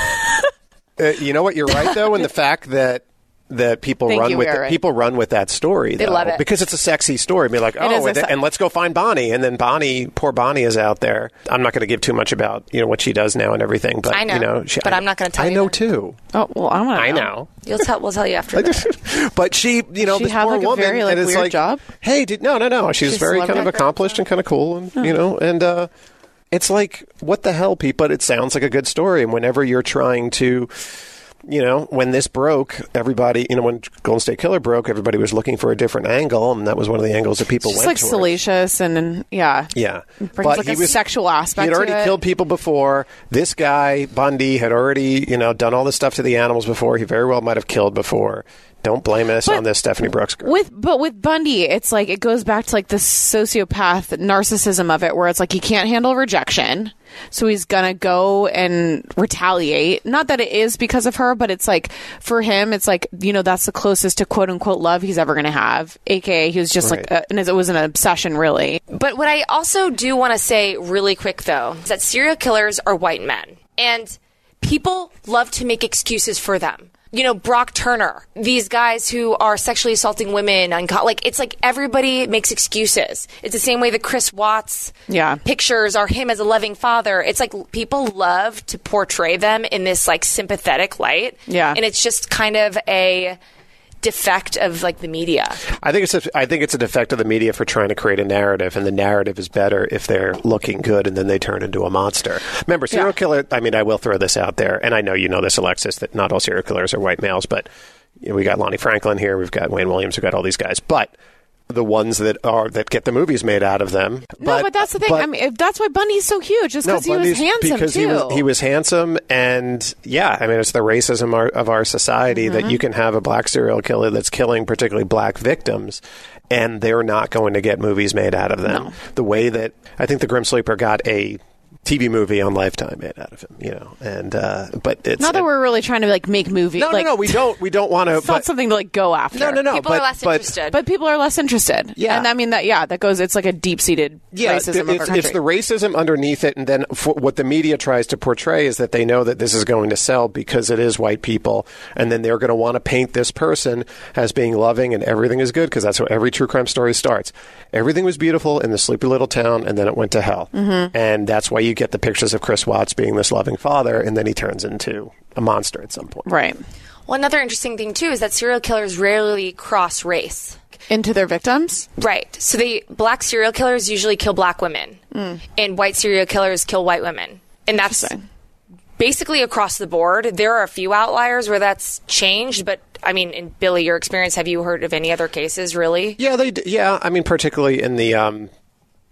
You know what? You're right, though, in the fact that people Thank run you, with we are right. people run with that story. They though, love it. because it's a sexy story. Be like, and let's go find Bonnie, and then poor Bonnie is out there. I'm not going to give too much about what she does now and everything, but I know, but I'm not going to tell you. I know too. Oh well, I know. We'll tell you after. But she, She this had, poor like, a woman, very, like, and it's weird like, job? hey, no. She's very kind of celebrity? accomplished and kind of cool, and and it's like, what the hell, people? But it sounds like a good story, and whenever you're trying to. When this broke, everybody, when Golden State Killer broke, everybody was looking for a different angle, and that was one of the angles that people Just went like towards. salacious and Yeah. brings like a sexual aspect. He had already to it. killed people before. This guy, Bundy, had already, done all this stuff to the animals before. He very well might have killed before. Don't blame us on this Stephanie Brooks girl. But with Bundy, it's like it goes back to like the sociopath narcissism of it, where it's like he can't handle rejection, so he's gonna go and retaliate. Not that it is because of her, but it's like for him, it's like that's the closest to quote unquote love he's ever gonna have. AKA, he was just Right. and it was an obsession, really. But what I also do want to say really quick, though, is that serial killers are white men. And people love to make excuses for them. Brock Turner, these guys who are sexually assaulting women. It's like everybody makes excuses. It's the same way that Chris Watts pictures are him as a loving father. It's like people love to portray them in this like sympathetic light. Yeah. And it's just kind of a defect of like the media. I think it's a defect of the media for trying to create a narrative, and the narrative is better if they're looking good and then they turn into a monster. Remember, serial killer. I mean, I will throw this out there, and I know you know this, Alexis, that not all serial killers are white males, but we got Lonnie Franklin here, we've got Wayne Williams, we've got all these guys, but the ones that get the movies made out of them. But that's the thing. That's why Bundy's so huge. Just because he was handsome because too. he was handsome, and it's the racism of our society that you can have a black serial killer that's killing particularly black victims, and they're not going to get movies made out of them. No. The way that I think The Grim Sleeper got a TV movie on Lifetime made out of him, and but it's not that we're really trying to like make movies. No, we don't want to. It's not something to like go after. No. People are less interested. But people are less interested. Yeah, and I mean that goes. It's like a deep-seated racism of our country. It's the racism underneath it, and then what the media tries to portray is that they know that this is going to sell because it is white people, and then they're going to want to paint this person as being loving and everything is good, because that's how every true crime story starts. Everything was beautiful in the sleepy little town, and then it went to hell, and that's why you get the pictures of Chris Watts being this loving father, and then he turns into a monster at some point. Right. Well, another interesting thing, too, is that serial killers rarely cross race. Into their victims? Right. So black serial killers usually kill black women, and white serial killers kill white women. And that's basically across the board. There are a few outliers where that's changed, but I mean, in Billy, your experience, have you heard of any other cases, really? Yeah, I mean, particularly in the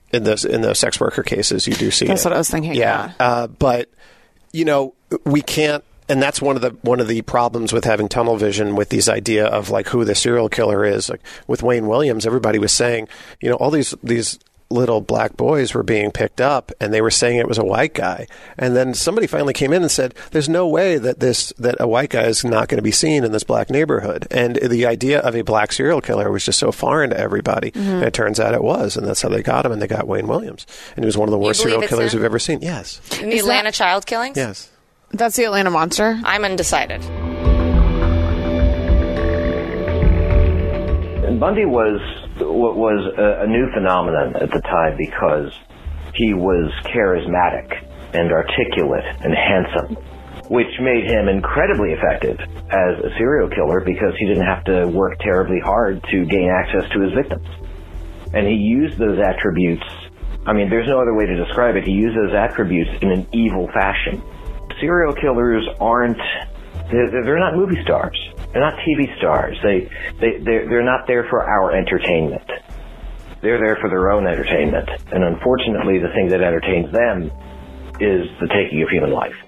in the sex worker cases, you do see That's it. what I was thinking. Yeah. But, we can't, and that's one of the problems with having tunnel vision with these idea of like who the serial killer is. Like with Wayne Williams, everybody was saying, all these little black boys were being picked up, and they were saying it was a white guy. And then somebody finally came in and said, there's no way that a white guy is not going to be seen in this black neighborhood. And the idea of a black serial killer was just so foreign to everybody. Mm-hmm. And it turns out it was, and that's how they got him, and they got Wayne Williams. And he was one of the worst serial killers we've ever seen. Yes. In the Atlanta child killings? Yes. That's the Atlanta Monster? I'm undecided. And Bundy was a new phenomenon at the time because he was charismatic and articulate and handsome, which made him incredibly effective as a serial killer because he didn't have to work terribly hard to gain access to his victims. And he used those attributes, there's no other way to describe it, he used those attributes in an evil fashion. Serial killers they're not movie stars. They're not TV stars. They're not there for our entertainment. They're there for their own entertainment. And unfortunately, the thing that entertains them is the taking of human life.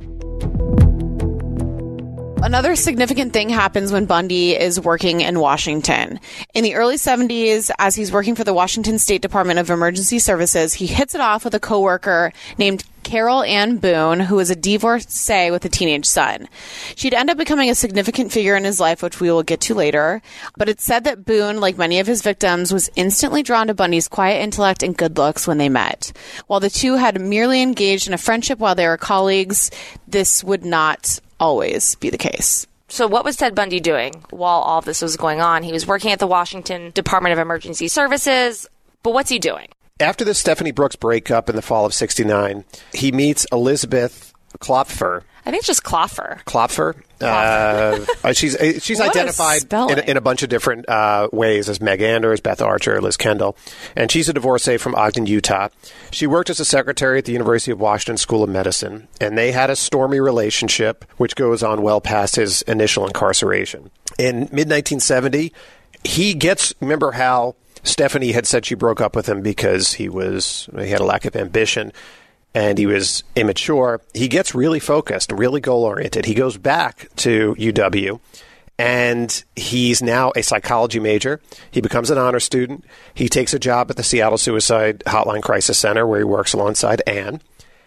Another significant thing happens when Bundy is working in Washington. In the early 70s, as he's working for the Washington State Department of Emergency Services, he hits it off with a coworker named Carol Ann Boone, who was a divorcee with a teenage son. She'd end up becoming a significant figure in his life, which we will get to later. But it's said that Boone, like many of his victims, was instantly drawn to Bundy's quiet intellect and good looks when they met. While the two had merely engaged in a friendship while they were colleagues, this would not always be the case. So what was Ted Bundy doing while all of this was going on? He was working at the Washington Department of Emergency Services, but what's he doing? After the Stephanie Brooks breakup in the fall of '69, he meets Elizabeth Klopfer. I think it's just Klopfer. Klopfer. She's identified in a bunch of different ways as Meg Anders, Beth Archer, Liz Kendall. And she's a divorcee from Ogden, Utah. She worked as a secretary at the University of Washington School of Medicine, and they had a stormy relationship, which goes on well past his initial incarceration. In mid-1970, remember how Stephanie had said she broke up with him because he had a lack of ambition and he was immature. He gets really focused, really goal-oriented. He goes back to UW, and he's now a psychology major. He becomes an honor student. He takes a job at the Seattle Suicide Hotline Crisis Center, where he works alongside Anne.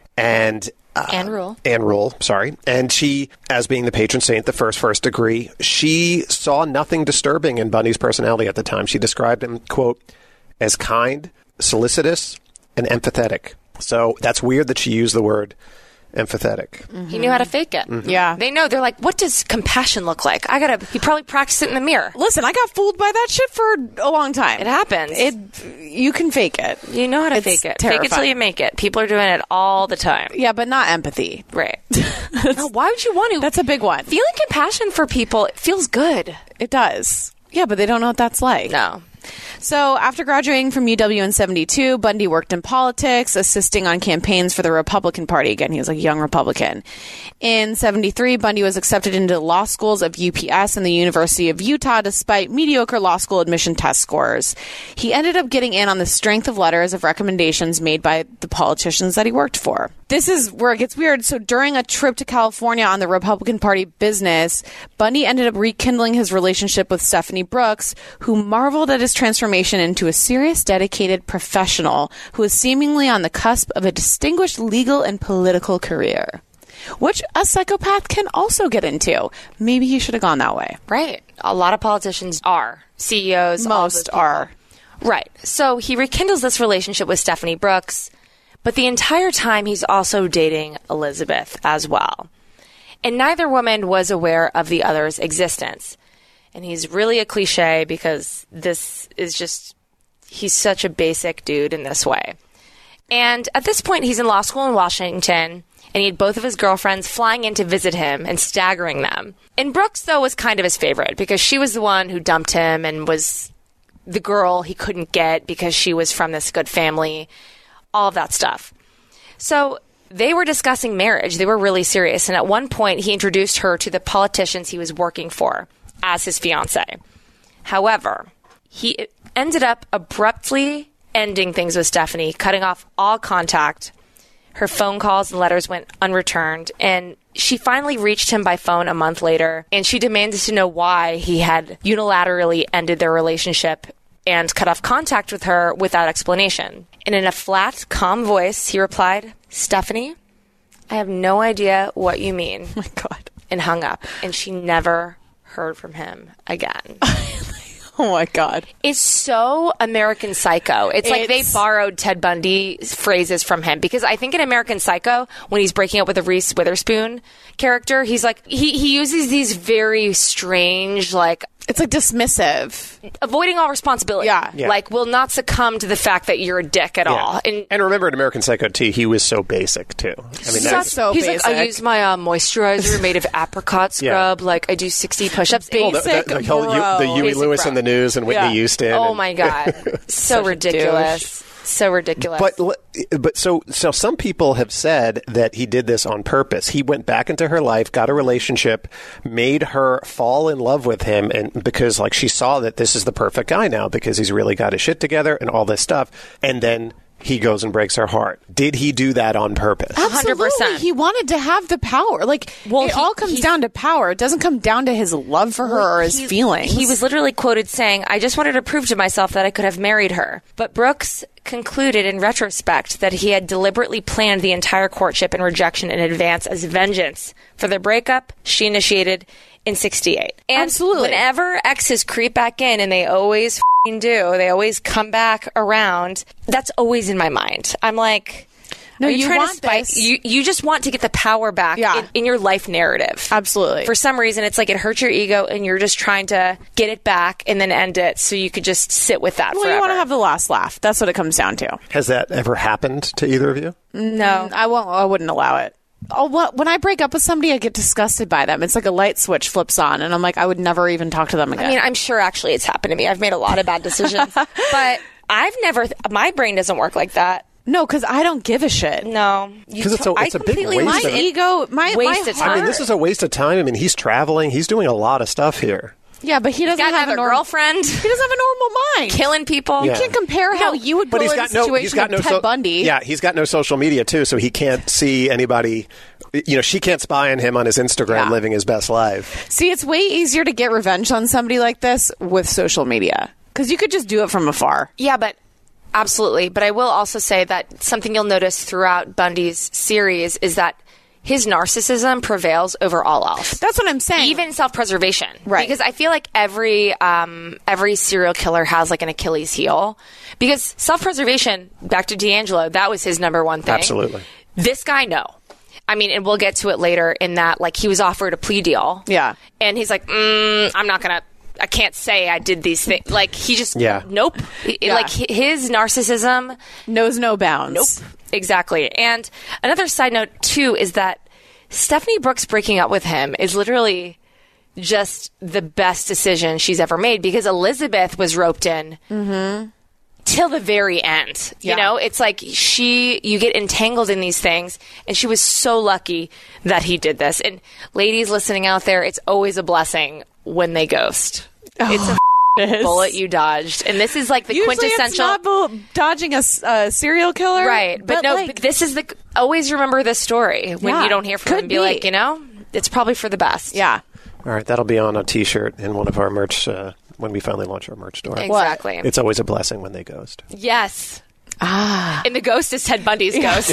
And Anne Rule. Anne Rule, sorry. And she, as being the patron saint, the first degree, she saw nothing disturbing in Bundy's personality at the time. She described him, quote, as kind, solicitous, and empathetic. So that's weird that she used the word empathetic. Mm-hmm. He knew how to fake it. Mm-hmm. Yeah. They know. They're like, what does compassion look like? He probably practiced it in the mirror. Listen, I got fooled by that shit for a long time. It happens. You can fake it. You know how to fake it. Terrifying. Fake it till you make it. People are doing it all the time. Yeah, but not empathy. Right. No, why would you want to? That's a big one. Feeling compassion for people, it feels good. It does. Yeah, but they don't know what that's like. No. So after graduating from UW in 72, Bundy worked in politics, assisting on campaigns for the Republican Party. Again, he was like a young Republican. In 73, Bundy was accepted into law schools of UPS and the University of Utah despite mediocre law school admission test scores. He ended up getting in on the strength of letters of recommendations made by the politicians that he worked for. This is where it gets weird. So during a trip to California on the Republican Party business, Bundy ended up rekindling his relationship with Stephanie Brooks, who marveled at his transformation into a serious, dedicated professional who is seemingly on the cusp of a distinguished legal and political career, which a psychopath can also get into. Maybe he should have gone that way. Right. A lot of politicians are. CEOs. Most are. Right. So he rekindles this relationship with Stephanie Brooks, but the entire time he's also dating Elizabeth as well. And neither woman was aware of the other's existence. And he's really a cliche because this is just, he's such a basic dude in this way. And at this point, he's in law school in Washington, and he had both of his girlfriends flying in to visit him and staggering them. And Brooks, though, was kind of his favorite because she was the one who dumped him and was the girl he couldn't get because she was from this good family, all of that stuff. So they were discussing marriage. They were really serious. And at one point, he introduced her to the politicians he was working for as his fiancé. However, he ended up abruptly ending things with Stephanie, cutting off all contact. Her phone calls and letters went unreturned, and she finally reached him by phone a month later, and she demanded to know why he had unilaterally ended their relationship and cut off contact with her without explanation. And in a flat, calm voice, he replied, "Stephanie, I have no idea what you mean." Oh my God. And hung up, and she never heard from him again. Oh my God. It's so American Psycho. It's like they borrowed Ted Bundy phrases from him, because I think in American Psycho, when he's breaking up with the Reese Witherspoon character, he's like, he uses these very strange, like, it's like dismissive, avoiding all responsibility. Yeah. Like, will not succumb to the fact that you're a dick at all. And remember, in American Psycho 2, he was so basic too. I mean, that's so he's basic. like, I use my moisturizer made of apricot scrub. Like, I do 60 push-ups. Basic, the Huey Basic Lewis bro. in the News and Whitney Houston. Oh my God, so ridiculous. So ridiculous. But so some people have said that he did this on purpose. He went back into her life, got a relationship, made her fall in love with him, and because like she saw that this is the perfect guy now because he's really got his shit together and all this stuff, and then he goes and breaks her heart. Did he do that on purpose? Absolutely. 100%. He wanted to have the power. Like, it all comes down to power. It doesn't come down to his love for her or his feelings. He was literally quoted saying, "I just wanted to prove to myself that I could have married her." But Brooks concluded in retrospect that he had deliberately planned the entire courtship and rejection in advance as vengeance for the breakup she initiated in 68. And Absolutely. whenever exes creep back in, and they always do, they always come back around, that's always in my mind. I'm like, no, are you trying want to spite? this. You just want to get the power back in your life narrative. Absolutely. For some reason, it's like it hurts your ego, and you're just trying to get it back and then end it so you could just sit with that forever. You want to have the last laugh. That's what it comes down to. Has that ever happened to either of you? No, I won't. I wouldn't allow it. Oh, well, when I break up with somebody, I get disgusted by them. It's like a light switch flips on, and I'm like, I would never even talk to them again. I mean, I'm sure actually it's happened to me. I've made a lot of bad decisions, but I've never. My brain doesn't work like that. No, because I don't give a shit. No, because it's a big waste. My ego, my waste of time. I mean, this is a waste of time. I mean, he's traveling. He's doing a lot of stuff here. Yeah, but he doesn't have a girlfriend. He doesn't have a normal mind. Killing people. You can't compare how you would go in the situation of Ted Bundy. Yeah, he's got no social media, too, so he can't see anybody. You know, she can't spy on him on his Instagram living his best life. See, it's way easier to get revenge on somebody like this with social media, because you could just do it from afar. Yeah, but absolutely. But I will also say that something you'll notice throughout Bundy's series is that his narcissism prevails over all else. That's what I'm saying. Even self-preservation. Right. Because I feel like every serial killer has like an Achilles heel. Because self-preservation, back to D'Angelo, that was his number one thing. Absolutely. This guy, no. I mean, and we'll get to it later in that, like, he was offered a plea deal. Yeah. And he's like, I'm not going to, I can't say I did these things. Like, he just, nope. Like, his narcissism knows no bounds. Nope. Exactly. And another side note, too, is that Stephanie Brooks breaking up with him is literally just the best decision she's ever made, because Elizabeth was roped in till the very end. You know, it's like you get entangled in these things, and she was so lucky that he did this. And ladies listening out there, it's always a blessing when they ghost. It's a bullet you dodged, and this is like the Usually quintessential. It's not dodging a serial killer, right? But no, but this is the. Always remember this story when you don't hear from him. Be like, you know, it's probably for the best. Yeah. All right, that'll be on a T-shirt in one of our merch when we finally launch our merch store. Exactly. It's always a blessing when they ghost. Yes. And the ghost is Ted Bundy's ghost.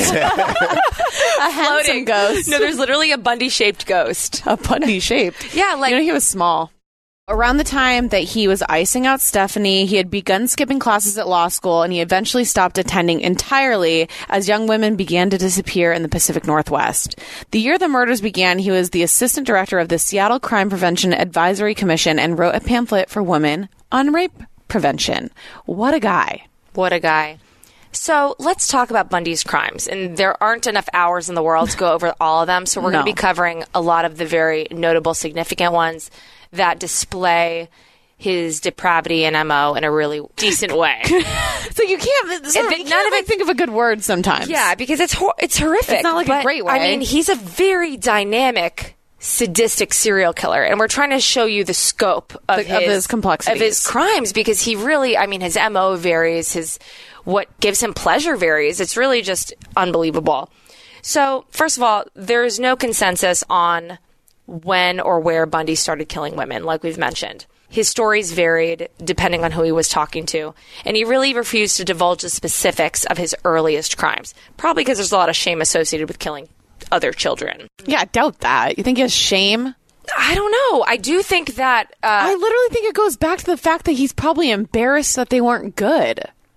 A handsome ghost. No, there's literally a Bundy-shaped ghost. A Bundy-shaped. Yeah, like, you know, he was small. Around the time that he was icing out Stephanie, he had begun skipping classes at law school, and he eventually stopped attending entirely as young women began to disappear in the Pacific Northwest. The year the murders began, he was the assistant director of the Seattle Crime Prevention Advisory Commission and wrote a pamphlet for women on rape prevention. What a guy. What a guy. So let's talk about Bundy's crimes. And there aren't enough hours in the world to go over all of them, so we're going to be covering a lot of the very notable, significant ones that display his depravity and MO in a really decent way. So you can't. Think of a good word sometimes. Yeah, because it's horrific. It's not like a great way. I mean, he's a very dynamic sadistic serial killer, and we're trying to show you the scope of his complexities, of his crimes, because he really, I mean, his MO varies, what gives him pleasure varies. It's really just unbelievable. So, first of all, there is no consensus on when or where Bundy started killing women, like we've mentioned. His stories varied depending on who he was talking to, and he really refused to divulge the specifics of his earliest crimes, probably because there's a lot of shame associated with killing other children. Yeah, I doubt that. You think he has shame? I don't know. I do think that... I literally think it goes back to the fact that he's probably embarrassed that they weren't good.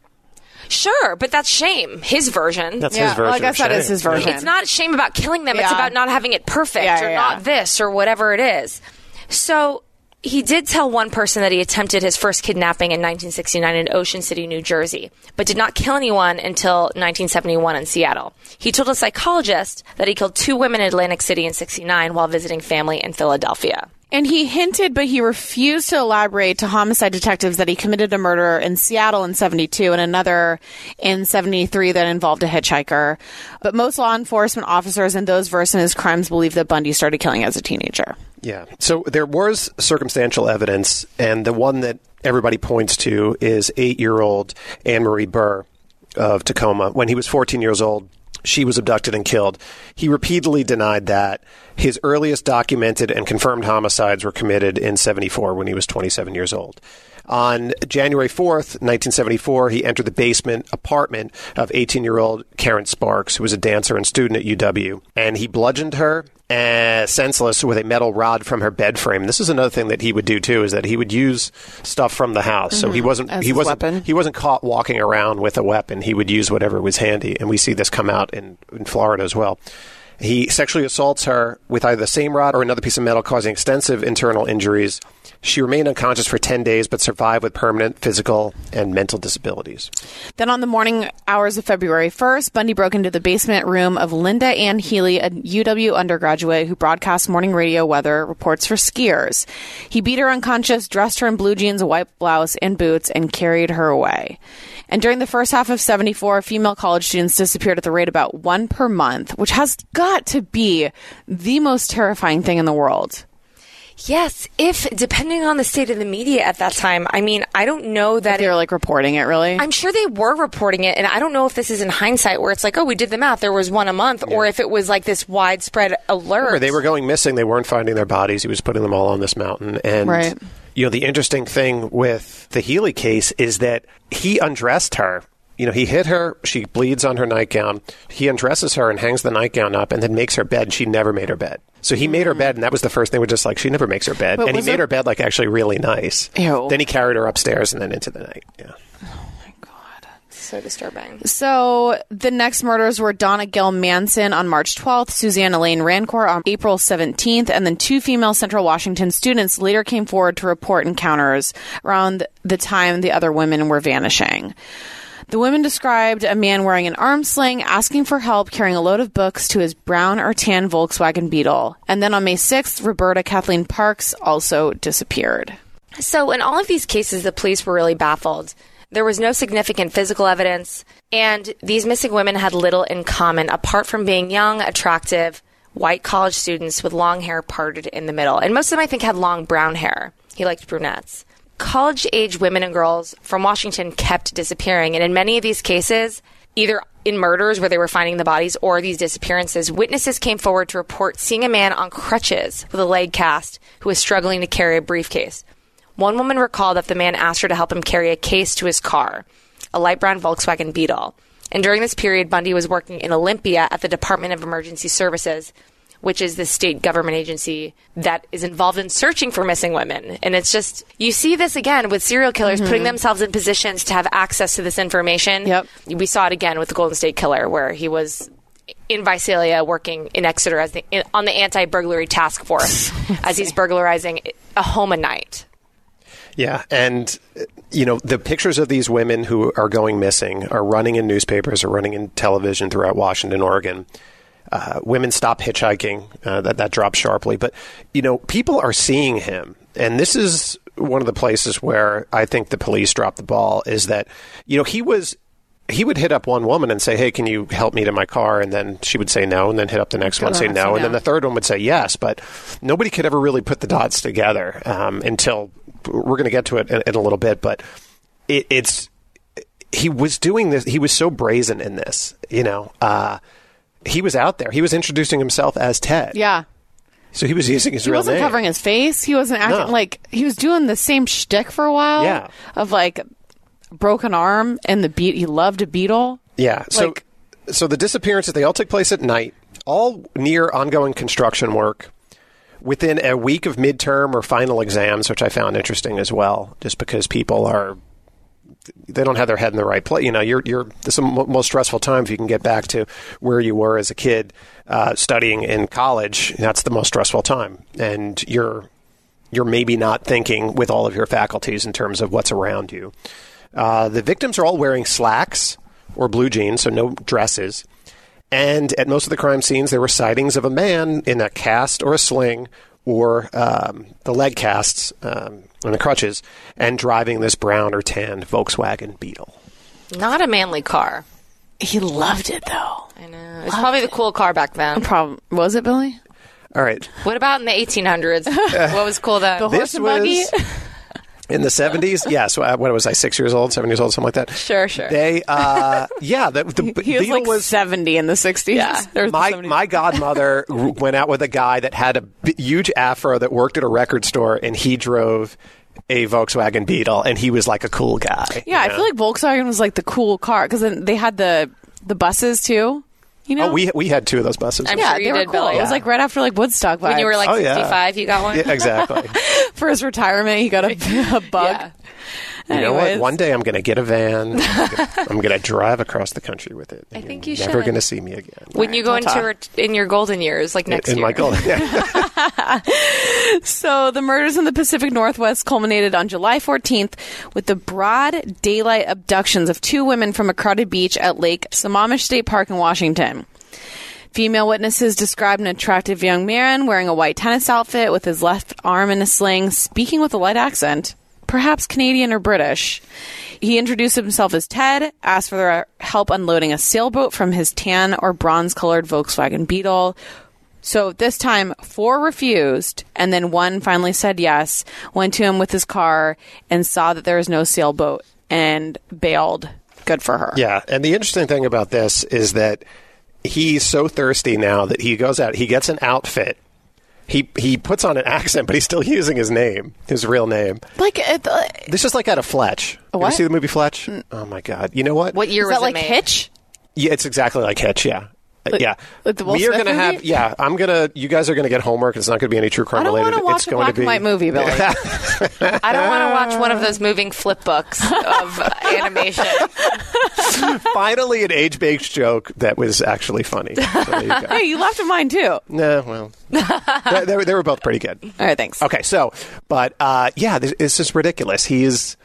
Sure, but that's shame. His version. That's his version. Well, I guess that is his version. It's not shame about killing them. It's about not having it perfect or not this or whatever it is. So he did tell one person that he attempted his first kidnapping in 1969 in Ocean City, New Jersey, but did not kill anyone until 1971 in Seattle. He told a psychologist that he killed 2 women in Atlantic City in 69 while visiting family in Philadelphia. And he hinted, but he refused to elaborate to homicide detectives that he committed a murder in Seattle in 72 and another in 73 that involved a hitchhiker. But most law enforcement officers and those versed in his crimes believe that Bundy started killing as a teenager. Yeah. So there was circumstantial evidence, and the one that everybody points to is 8-year-old Anne-Marie Burr of Tacoma. When he was 14 years old, she was abducted and killed. He repeatedly denied that. His earliest documented and confirmed homicides were committed in 74 when he was 27 years old. On January 4th, 1974, he entered the basement apartment of 18-year-old Karen Sparks, who was a dancer and student at UW, and he bludgeoned her senseless with a metal rod from her bed frame. This is another thing that he would do too, is that he would use stuff from the house. So he wasn't caught walking around with a weapon. He would use whatever was handy, and we see this come out in Florida as well. He sexually assaults her with either the same rod or another piece of metal, causing extensive internal injuries. She remained unconscious for 10 days, but survived with permanent physical and mental disabilities. Then on the morning hours of February 1st, Bundy broke into the basement room of Linda Ann Healy, a UW undergraduate who broadcasts morning radio weather reports for skiers. He beat her unconscious, dressed her in blue jeans, a white blouse, and boots, and carried her away. And during the first half of 74, female college students disappeared at the rate about 1 per month, which has got to be the most terrifying thing in the world. Yes, depending on the state of the media at that time, I mean, I don't know that... If they were, reporting it, really? I'm sure they were reporting it, and I don't know if this is in hindsight, where it's like, oh, we did the math, there was 1 a month, or if it was like this widespread alert. Remember, they were going missing, they weren't finding their bodies, he was putting them all on this mountain, and... Right. You know, the interesting thing with the Healy case is that he undressed her. You know, he hit her, she bleeds on her nightgown. He undresses her and hangs the nightgown up and then makes her bed. She never made her bed. So he made her bed, and that was the first thing. We're just like, she never makes her bed. And he made her bed, actually really nice. Ew. Then he carried her upstairs and then into the night. Yeah. So disturbing. So the next murders were Donna Gail Manson on March 12th, Suzanne Elaine Rancourt on April 17th, and then 2 female Central Washington students later came forward to report encounters around the time the other women were vanishing. The women described a man wearing an arm sling, asking for help carrying a load of books to his brown or tan Volkswagen Beetle. And then on May 6th, Roberta Kathleen Parks also disappeared. So in all of these cases, the police were really baffled. There was no significant physical evidence, and these missing women had little in common apart from being young, attractive, white college students with long hair parted in the middle. And most of them, I think, had long brown hair. He liked brunettes. College-age women and girls from Washington kept disappearing, and in many of these cases, either in murders where they were finding the bodies or these disappearances, witnesses came forward to report seeing a man on crutches with a leg cast who was struggling to carry a briefcase. One woman recalled that the man asked her to help him carry a case to his car, a light brown Volkswagen Beetle. And during this period, Bundy was working in Olympia at the Department of Emergency Services, which is the state government agency that is involved in searching for missing women. And it's just, you see this again with serial killers putting themselves in positions to have access to this information. Yep. We saw it again with the Golden State Killer, where he was in Visalia working in Exeter on the anti-burglary task force as he's burglarizing a home a night. Yeah, and, you know, the pictures of these women who are going missing are running in newspapers, are running in television throughout Washington, Oregon. Women stop hitchhiking. That dropped sharply. But, you know, people are seeing him. And this is one of the places where I think the police dropped the ball, is that, you know, he was he would hit up one woman and say, hey, can you help me to my car? And then she would say no, and then hit up the next one and say no. And then the third one would say yes. But nobody could ever really put the dots together until we're going to get to it in a little bit. But he was doing this. He was so brazen in this, he was out there. He was introducing himself as Ted. Yeah. So he was using his real name. He wasn't covering his face. He wasn't acting like he was doing the same shtick for a while. Yeah. Of like broken arm and he loved a beetle. Yeah. So the disappearances, they all took place at night, all near ongoing construction work, within a week of midterm or final exams, which I found interesting as well, just because people they don't have their head in the right place. This is the most stressful time if you can get back to where you were as a kid studying in college. That's the most stressful time. And you're maybe not thinking with all of your faculties in terms of what's around you. The victims are all wearing slacks or blue jeans, so no dresses. And at most of the crime scenes, there were sightings of a man in a cast or a sling or the leg casts and the crutches and driving this brown or tan Volkswagen Beetle. Not a manly car. He loved it, though. I know. It was probably the cool car back then. Was it, Billy? All right. What about in the 1800s? What was cool then? The horse and buggy? In the 70s? Yeah. So what was I, 6 years old, 7 years old, something like that? Sure. They, the he was Beetle was 70 in the 60s. Yeah. My godmother went out with a guy that had a huge afro that worked at a record store, and he drove a Volkswagen Beetle, and he was like a cool guy. Yeah, I feel like Volkswagen was like the cool car, because then they had the buses, too. Oh, we had two of those buses. I'm sure you they were did, cool. Billy. It was like right after like Woodstock vibes. When you were like 65, you got one? Yeah, exactly. For his retirement, he got a bug. Yeah. You know what? One day I'm going to get a van. I'm going to drive across the country with it. I think you should. Never going to see me again. When you go in your golden years, like next year. In my golden years. So the murders in the Pacific Northwest culminated on July 14th with the broad daylight abductions of two women from a crowded beach at Lake Sammamish State Park in Washington. Female witnesses described an attractive young man wearing a white tennis outfit with his left arm in a sling, speaking with a light accent, perhaps Canadian or British. He introduced himself as Ted, asked for their help unloading a sailboat from his tan or bronze-colored Volkswagen Beetle. So this time, 4 refused, and then 1 finally said yes, went to him with his car, and saw that there was no sailboat, and bailed. Good for her. Yeah, and the interesting thing about this is that he's so thirsty now that he goes out, he gets an outfit, he puts on an accent, but he's still using his name, his real name. Like this is like out of Fletch. What? You ever see the movie Fletch? Oh my God! You know what? What year is was that? Like made? Hitch? Yeah, it's exactly like Hitch. Yeah. Like the Will we are Smith going to movie? have. Yeah, you guys are going to get homework. It's not going to be any true crime I don't related. want to watch it's a going black to be and white movie, Billy. I don't want to watch one of those moving flip books of animation. Finally, an age-based joke that was actually funny. So there you go. Hey, you laughed at mine too. No, well, they were both pretty good. All right, thanks. Okay, but this is ridiculous. He's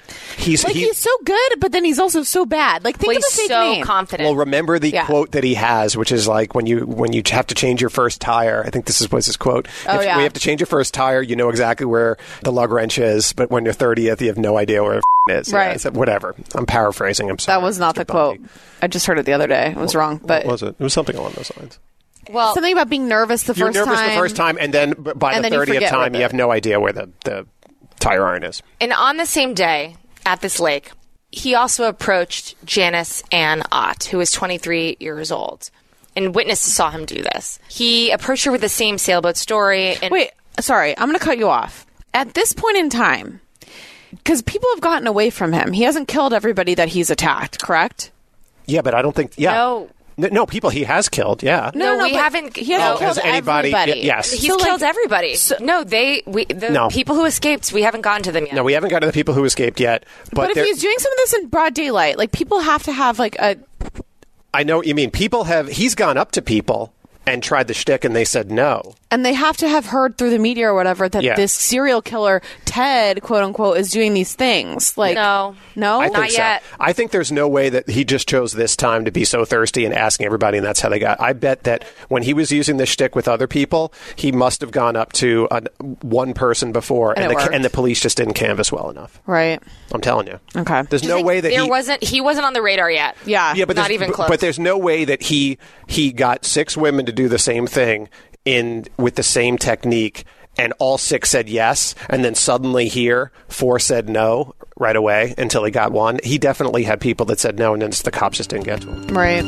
so good, but then he's also so bad. Like, think of he's a fake so name. confident. Well, remember the quote that he has, which is like when you have to change your first tire. I think this was his quote. Oh, yeah. When you have to change your first tire, you know exactly where the lug wrench is, but when you're 30th, you have no idea where it is. Right. Yeah, so whatever. I'm paraphrasing. I'm sorry. That was not the quote. I just heard it the other day. It was wrong. But what was it? It was something along those lines. Well, something about being nervous the You're first time. nervous the first time, and then by And the then you 30th forget time, with you it. have no idea where the tire iron is. and on the same day at this lake, he also approached Janice Ann Ott, who was 23 years old. And witnesses saw him do this. He approached her with the same sailboat story. And Wait, sorry. I'm going to cut you off. At this point in time, because people have gotten away from him, he hasn't killed everybody that he's attacked, correct? Yeah, but I don't think. Yeah. No. No, people he has killed. Yeah. No, we but haven't. He hasn't Has killed anybody? everybody. Yes. He's killed everybody. No, the people who escaped, we haven't gotten to them yet. No, we haven't gotten to the people who escaped yet. But if he's doing some of this in broad daylight, like, people have to have like a. I know what you mean. He's gone up to people and tried the shtick, and they said no. And they have to have heard through the media or whatever that this serial killer, Ted, quote unquote, is doing these things. Like, no, I think not yet. I think there's no way that he just chose this time to be so thirsty and asking everybody, and that's how they got. I bet that when he was using this shtick with other people, he must have gone up to one person before, and the police just didn't canvass well enough. Right. I'm telling you. Okay. There's no way that he wasn't on the radar yet. Yeah. But not even close. But there's no way that he got 6 women to do the same thing with the same technique, and all 6 said yes, and then suddenly here 4 said no right away until he got 1. He definitely had people that said no, and then the cops just didn't get to him. Right.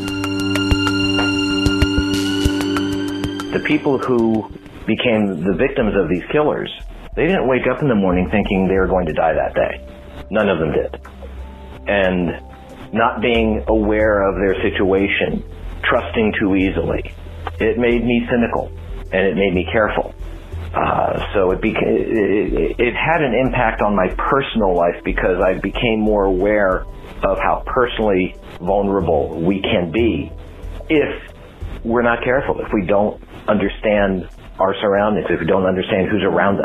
The people who became the victims of these killers, they didn't wake up in the morning thinking they were going to die that day. None of them did. And not being aware of their situation, trusting too easily, it made me cynical. And it made me careful. So it had an impact on my personal life because I became more aware of how personally vulnerable we can be if we're not careful, if we don't understand our surroundings, if we don't understand who's around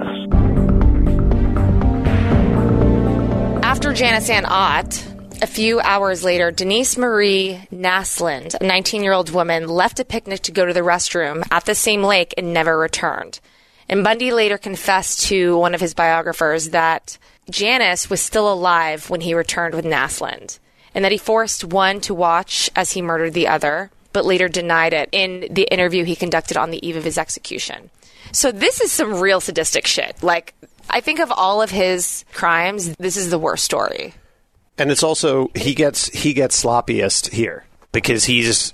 us. After Janice Ann Ott, a few hours later, Denise Marie Naslund, a 19-year-old woman, left a picnic to go to the restroom at the same lake and never returned. And Bundy later confessed to one of his biographers that Janice was still alive when he returned with Naslund, and that he forced one to watch as he murdered the other, but later denied it in the interview he conducted on the eve of his execution. So this is some real sadistic shit. Like, I think of all of his crimes, this is the worst story. And it's also he gets sloppiest here because he's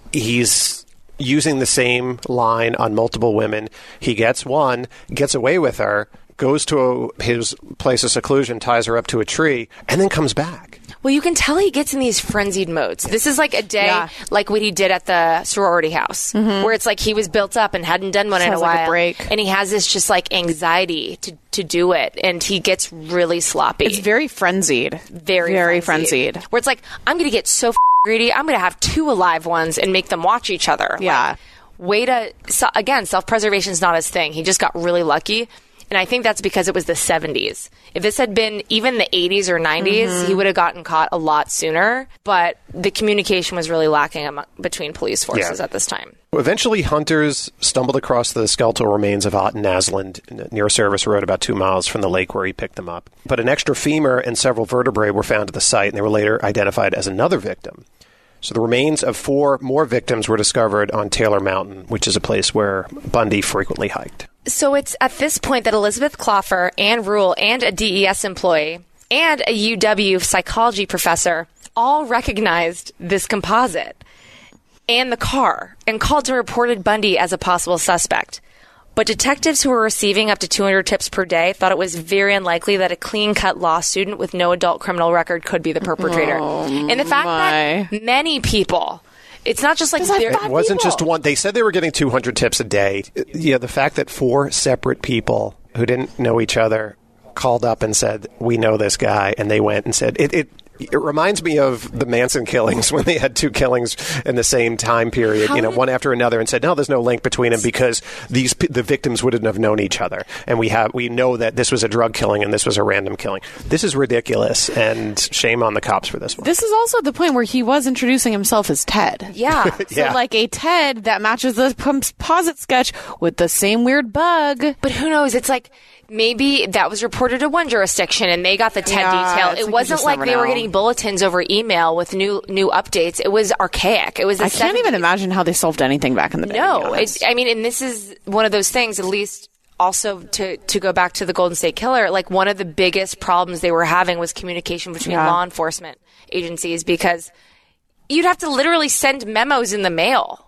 using the same line on multiple women. He gets one, gets away with her, goes to his place of seclusion, ties her up to a tree, and then comes back. Well, you can tell he gets in these frenzied modes. This is like a day like what he did at the sorority house, where it's like he was built up and hadn't done one in a while. Like a break. And he has this just like anxiety to do it, and he gets really sloppy. It's very frenzied. Very frenzied. Where it's like, I'm going to get so greedy, I'm going to have 2 alive ones and make them watch each other. Yeah. Like, again, self-preservation is not his thing. He just got really lucky. And I think that's because it was the 70s. If this had been even the 80s or 90s, he would have gotten caught a lot sooner. But the communication was really lacking between police forces at this time. Eventually, hunters stumbled across the skeletal remains of Ott and Naslund near a service road about 2 miles from the lake where he picked them up. But an extra femur and several vertebrae were found at the site, and they were later identified as another victim. So the remains of 4 more victims were discovered on Taylor Mountain, which is a place where Bundy frequently hiked. So it's at this point that Elizabeth Cloffer, Ann Rule, and a DES employee, and a UW psychology professor all recognized this composite and the car and called to reported Bundy as a possible suspect. But detectives who were receiving up to 200 tips per day thought it was very unlikely that a clean-cut law student with no adult criminal record could be the perpetrator. And the fact that many people... It's not just like it wasn't just one. They said they were getting 200 tips a day. Yeah, the fact that 4 separate people who didn't know each other called up and said, "We know this guy," and they went and said it. It reminds me of the Manson killings when they had 2 killings in the same time period, one after another, and said, no, there's no link between them because the victims wouldn't have known each other. And we know that this was a drug killing and this was a random killing. This is ridiculous, and shame on the cops for this one. This is also the point where he was introducing himself as Ted. Yeah. So like a Ted that matches the composite sketch with the same weird bug. But who knows? It's like... Maybe that was reported to one jurisdiction and they got the TED detail. It wasn't like they were getting bulletins over email with new updates. It was archaic. It was. I can't even imagine how they solved anything back in the day. No, and this is one of those things. At least also to go back to the Golden State Killer, like one of the biggest problems they were having was communication between law enforcement agencies because you'd have to literally send memos in the mail.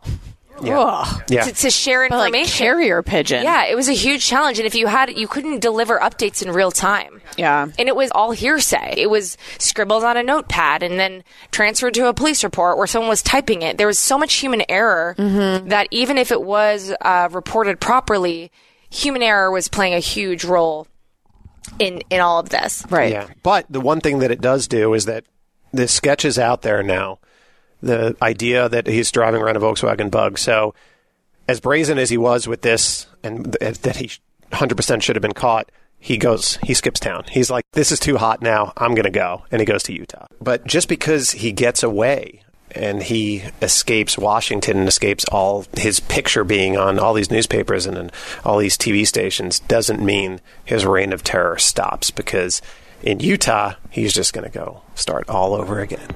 To share information. Like carrier pigeon. Yeah, it was a huge challenge. And if you couldn't deliver updates in real time. Yeah. And it was all hearsay. It was scribbled on a notepad and then transferred to a police report where someone was typing it. There was so much human error that even if it was reported properly, human error was playing a huge role in all of this. Right. Yeah. But the one thing that it does do is that the sketch is out there now. The idea that he's driving around a Volkswagen Bug. So as brazen as he was with this, and that he 100% should have been caught, he skips town. He's like, this is too hot now, I'm going to go. And he goes to Utah. But just because he gets away and he escapes Washington and escapes all his picture being on all these newspapers and all these TV stations doesn't mean his reign of terror stops, because in Utah, he's just going to go start all over again.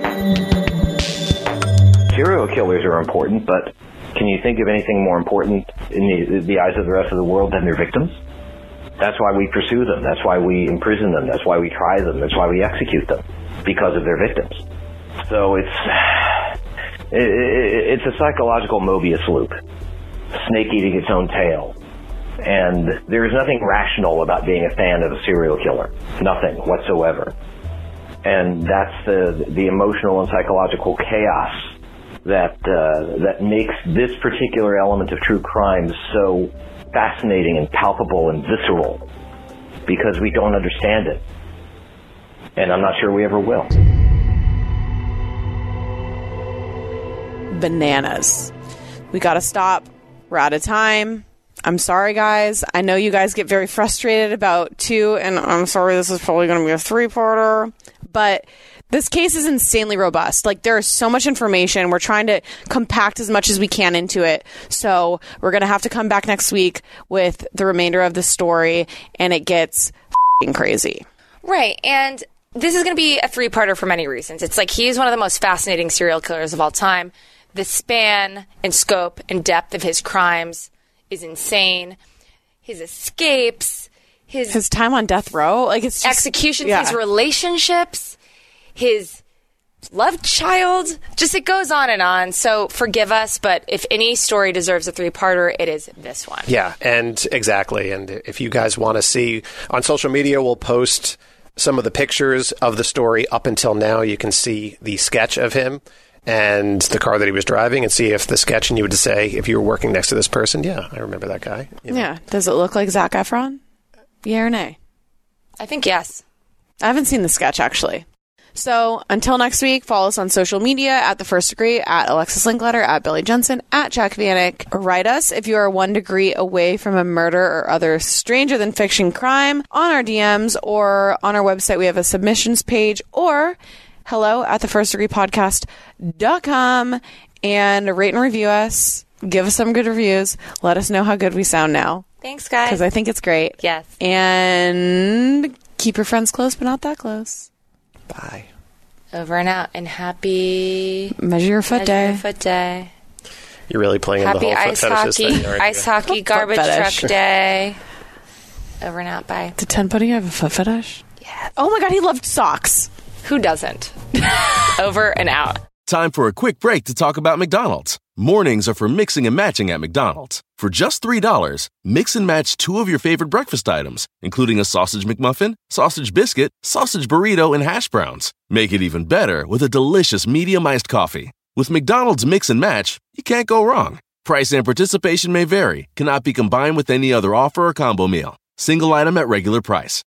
Serial killers are important, but can you think of anything more important in the eyes of the rest of the world than their victims? That's why we pursue them. That's why we imprison them. That's why we try them. That's why we execute them, because of their victims. So it's a psychological Mobius loop, snake eating its own tail. And there is nothing rational about being a fan of a serial killer. Nothing whatsoever. And that's the emotional and psychological chaos that makes this particular element of true crime so fascinating and palpable and visceral, because we don't understand it. And I'm not sure we ever will. Bananas. We gotta stop. We're out of time. I'm sorry, guys. I know you guys get very frustrated about 2, and I'm sorry, this is probably going to be a 3-parter, but this case is insanely robust. Like, there is so much information. We're trying to compact as much as we can into it. So we're going to have to come back next week with the remainder of the story, and it gets f***ing crazy. Right, and this is going to be a 3-parter for many reasons. It's like he's one of the most fascinating serial killers of all time. The span and scope and depth of his crimes is insane. His escapes, his time on death row, like it's just, executions, his relationships, his love child, just it goes on and on. So forgive us, but if any story deserves a 3-parter, it is this one. Yeah, and exactly. And if you guys want to see on social media, we'll post some of the pictures of the story up until now. You can see the sketch of him and the car that he was driving, and see if the sketch, and you would say, if you were working next to this person, yeah, I remember that guy. You know? Yeah. Does it look like Zac Efron? Yeah or nay? I think yes. I haven't seen the sketch, actually. So until next week, follow us on social media at The First Degree, at Alexis Linkletter, at Billy Jensen, at Jack Vanek. Write us if you are 1 degree away from a murder or other stranger than fiction crime on our DMs, or on our website. We have a submissions page, or hello at thefirstdegreepodcast.com, and rate and review us. Give us some good reviews. Let us know how good we sound now. Thanks, guys. Because I think it's great. Yes. And keep your friends close, but not that close. Bye. Over and out, and happy Measure Your Foot Day. You're really playing in the whole foot fetishes thing, aren't you? Ice hockey, garbage truck day. Over and out, bye. Did Ten Pudding have a foot fetish? Yeah. Oh my God, he loved socks. Who doesn't? Over and out. Time for a quick break to talk about McDonald's. Mornings are for mixing and matching at McDonald's. For just $3, mix and match 2 of your favorite breakfast items, including a sausage McMuffin, sausage biscuit, sausage burrito, and hash browns. Make it even better with a delicious medium iced coffee. With McDonald's Mix and Match, you can't go wrong. Price and participation may vary. Cannot be combined with any other offer or combo meal. Single item at regular price.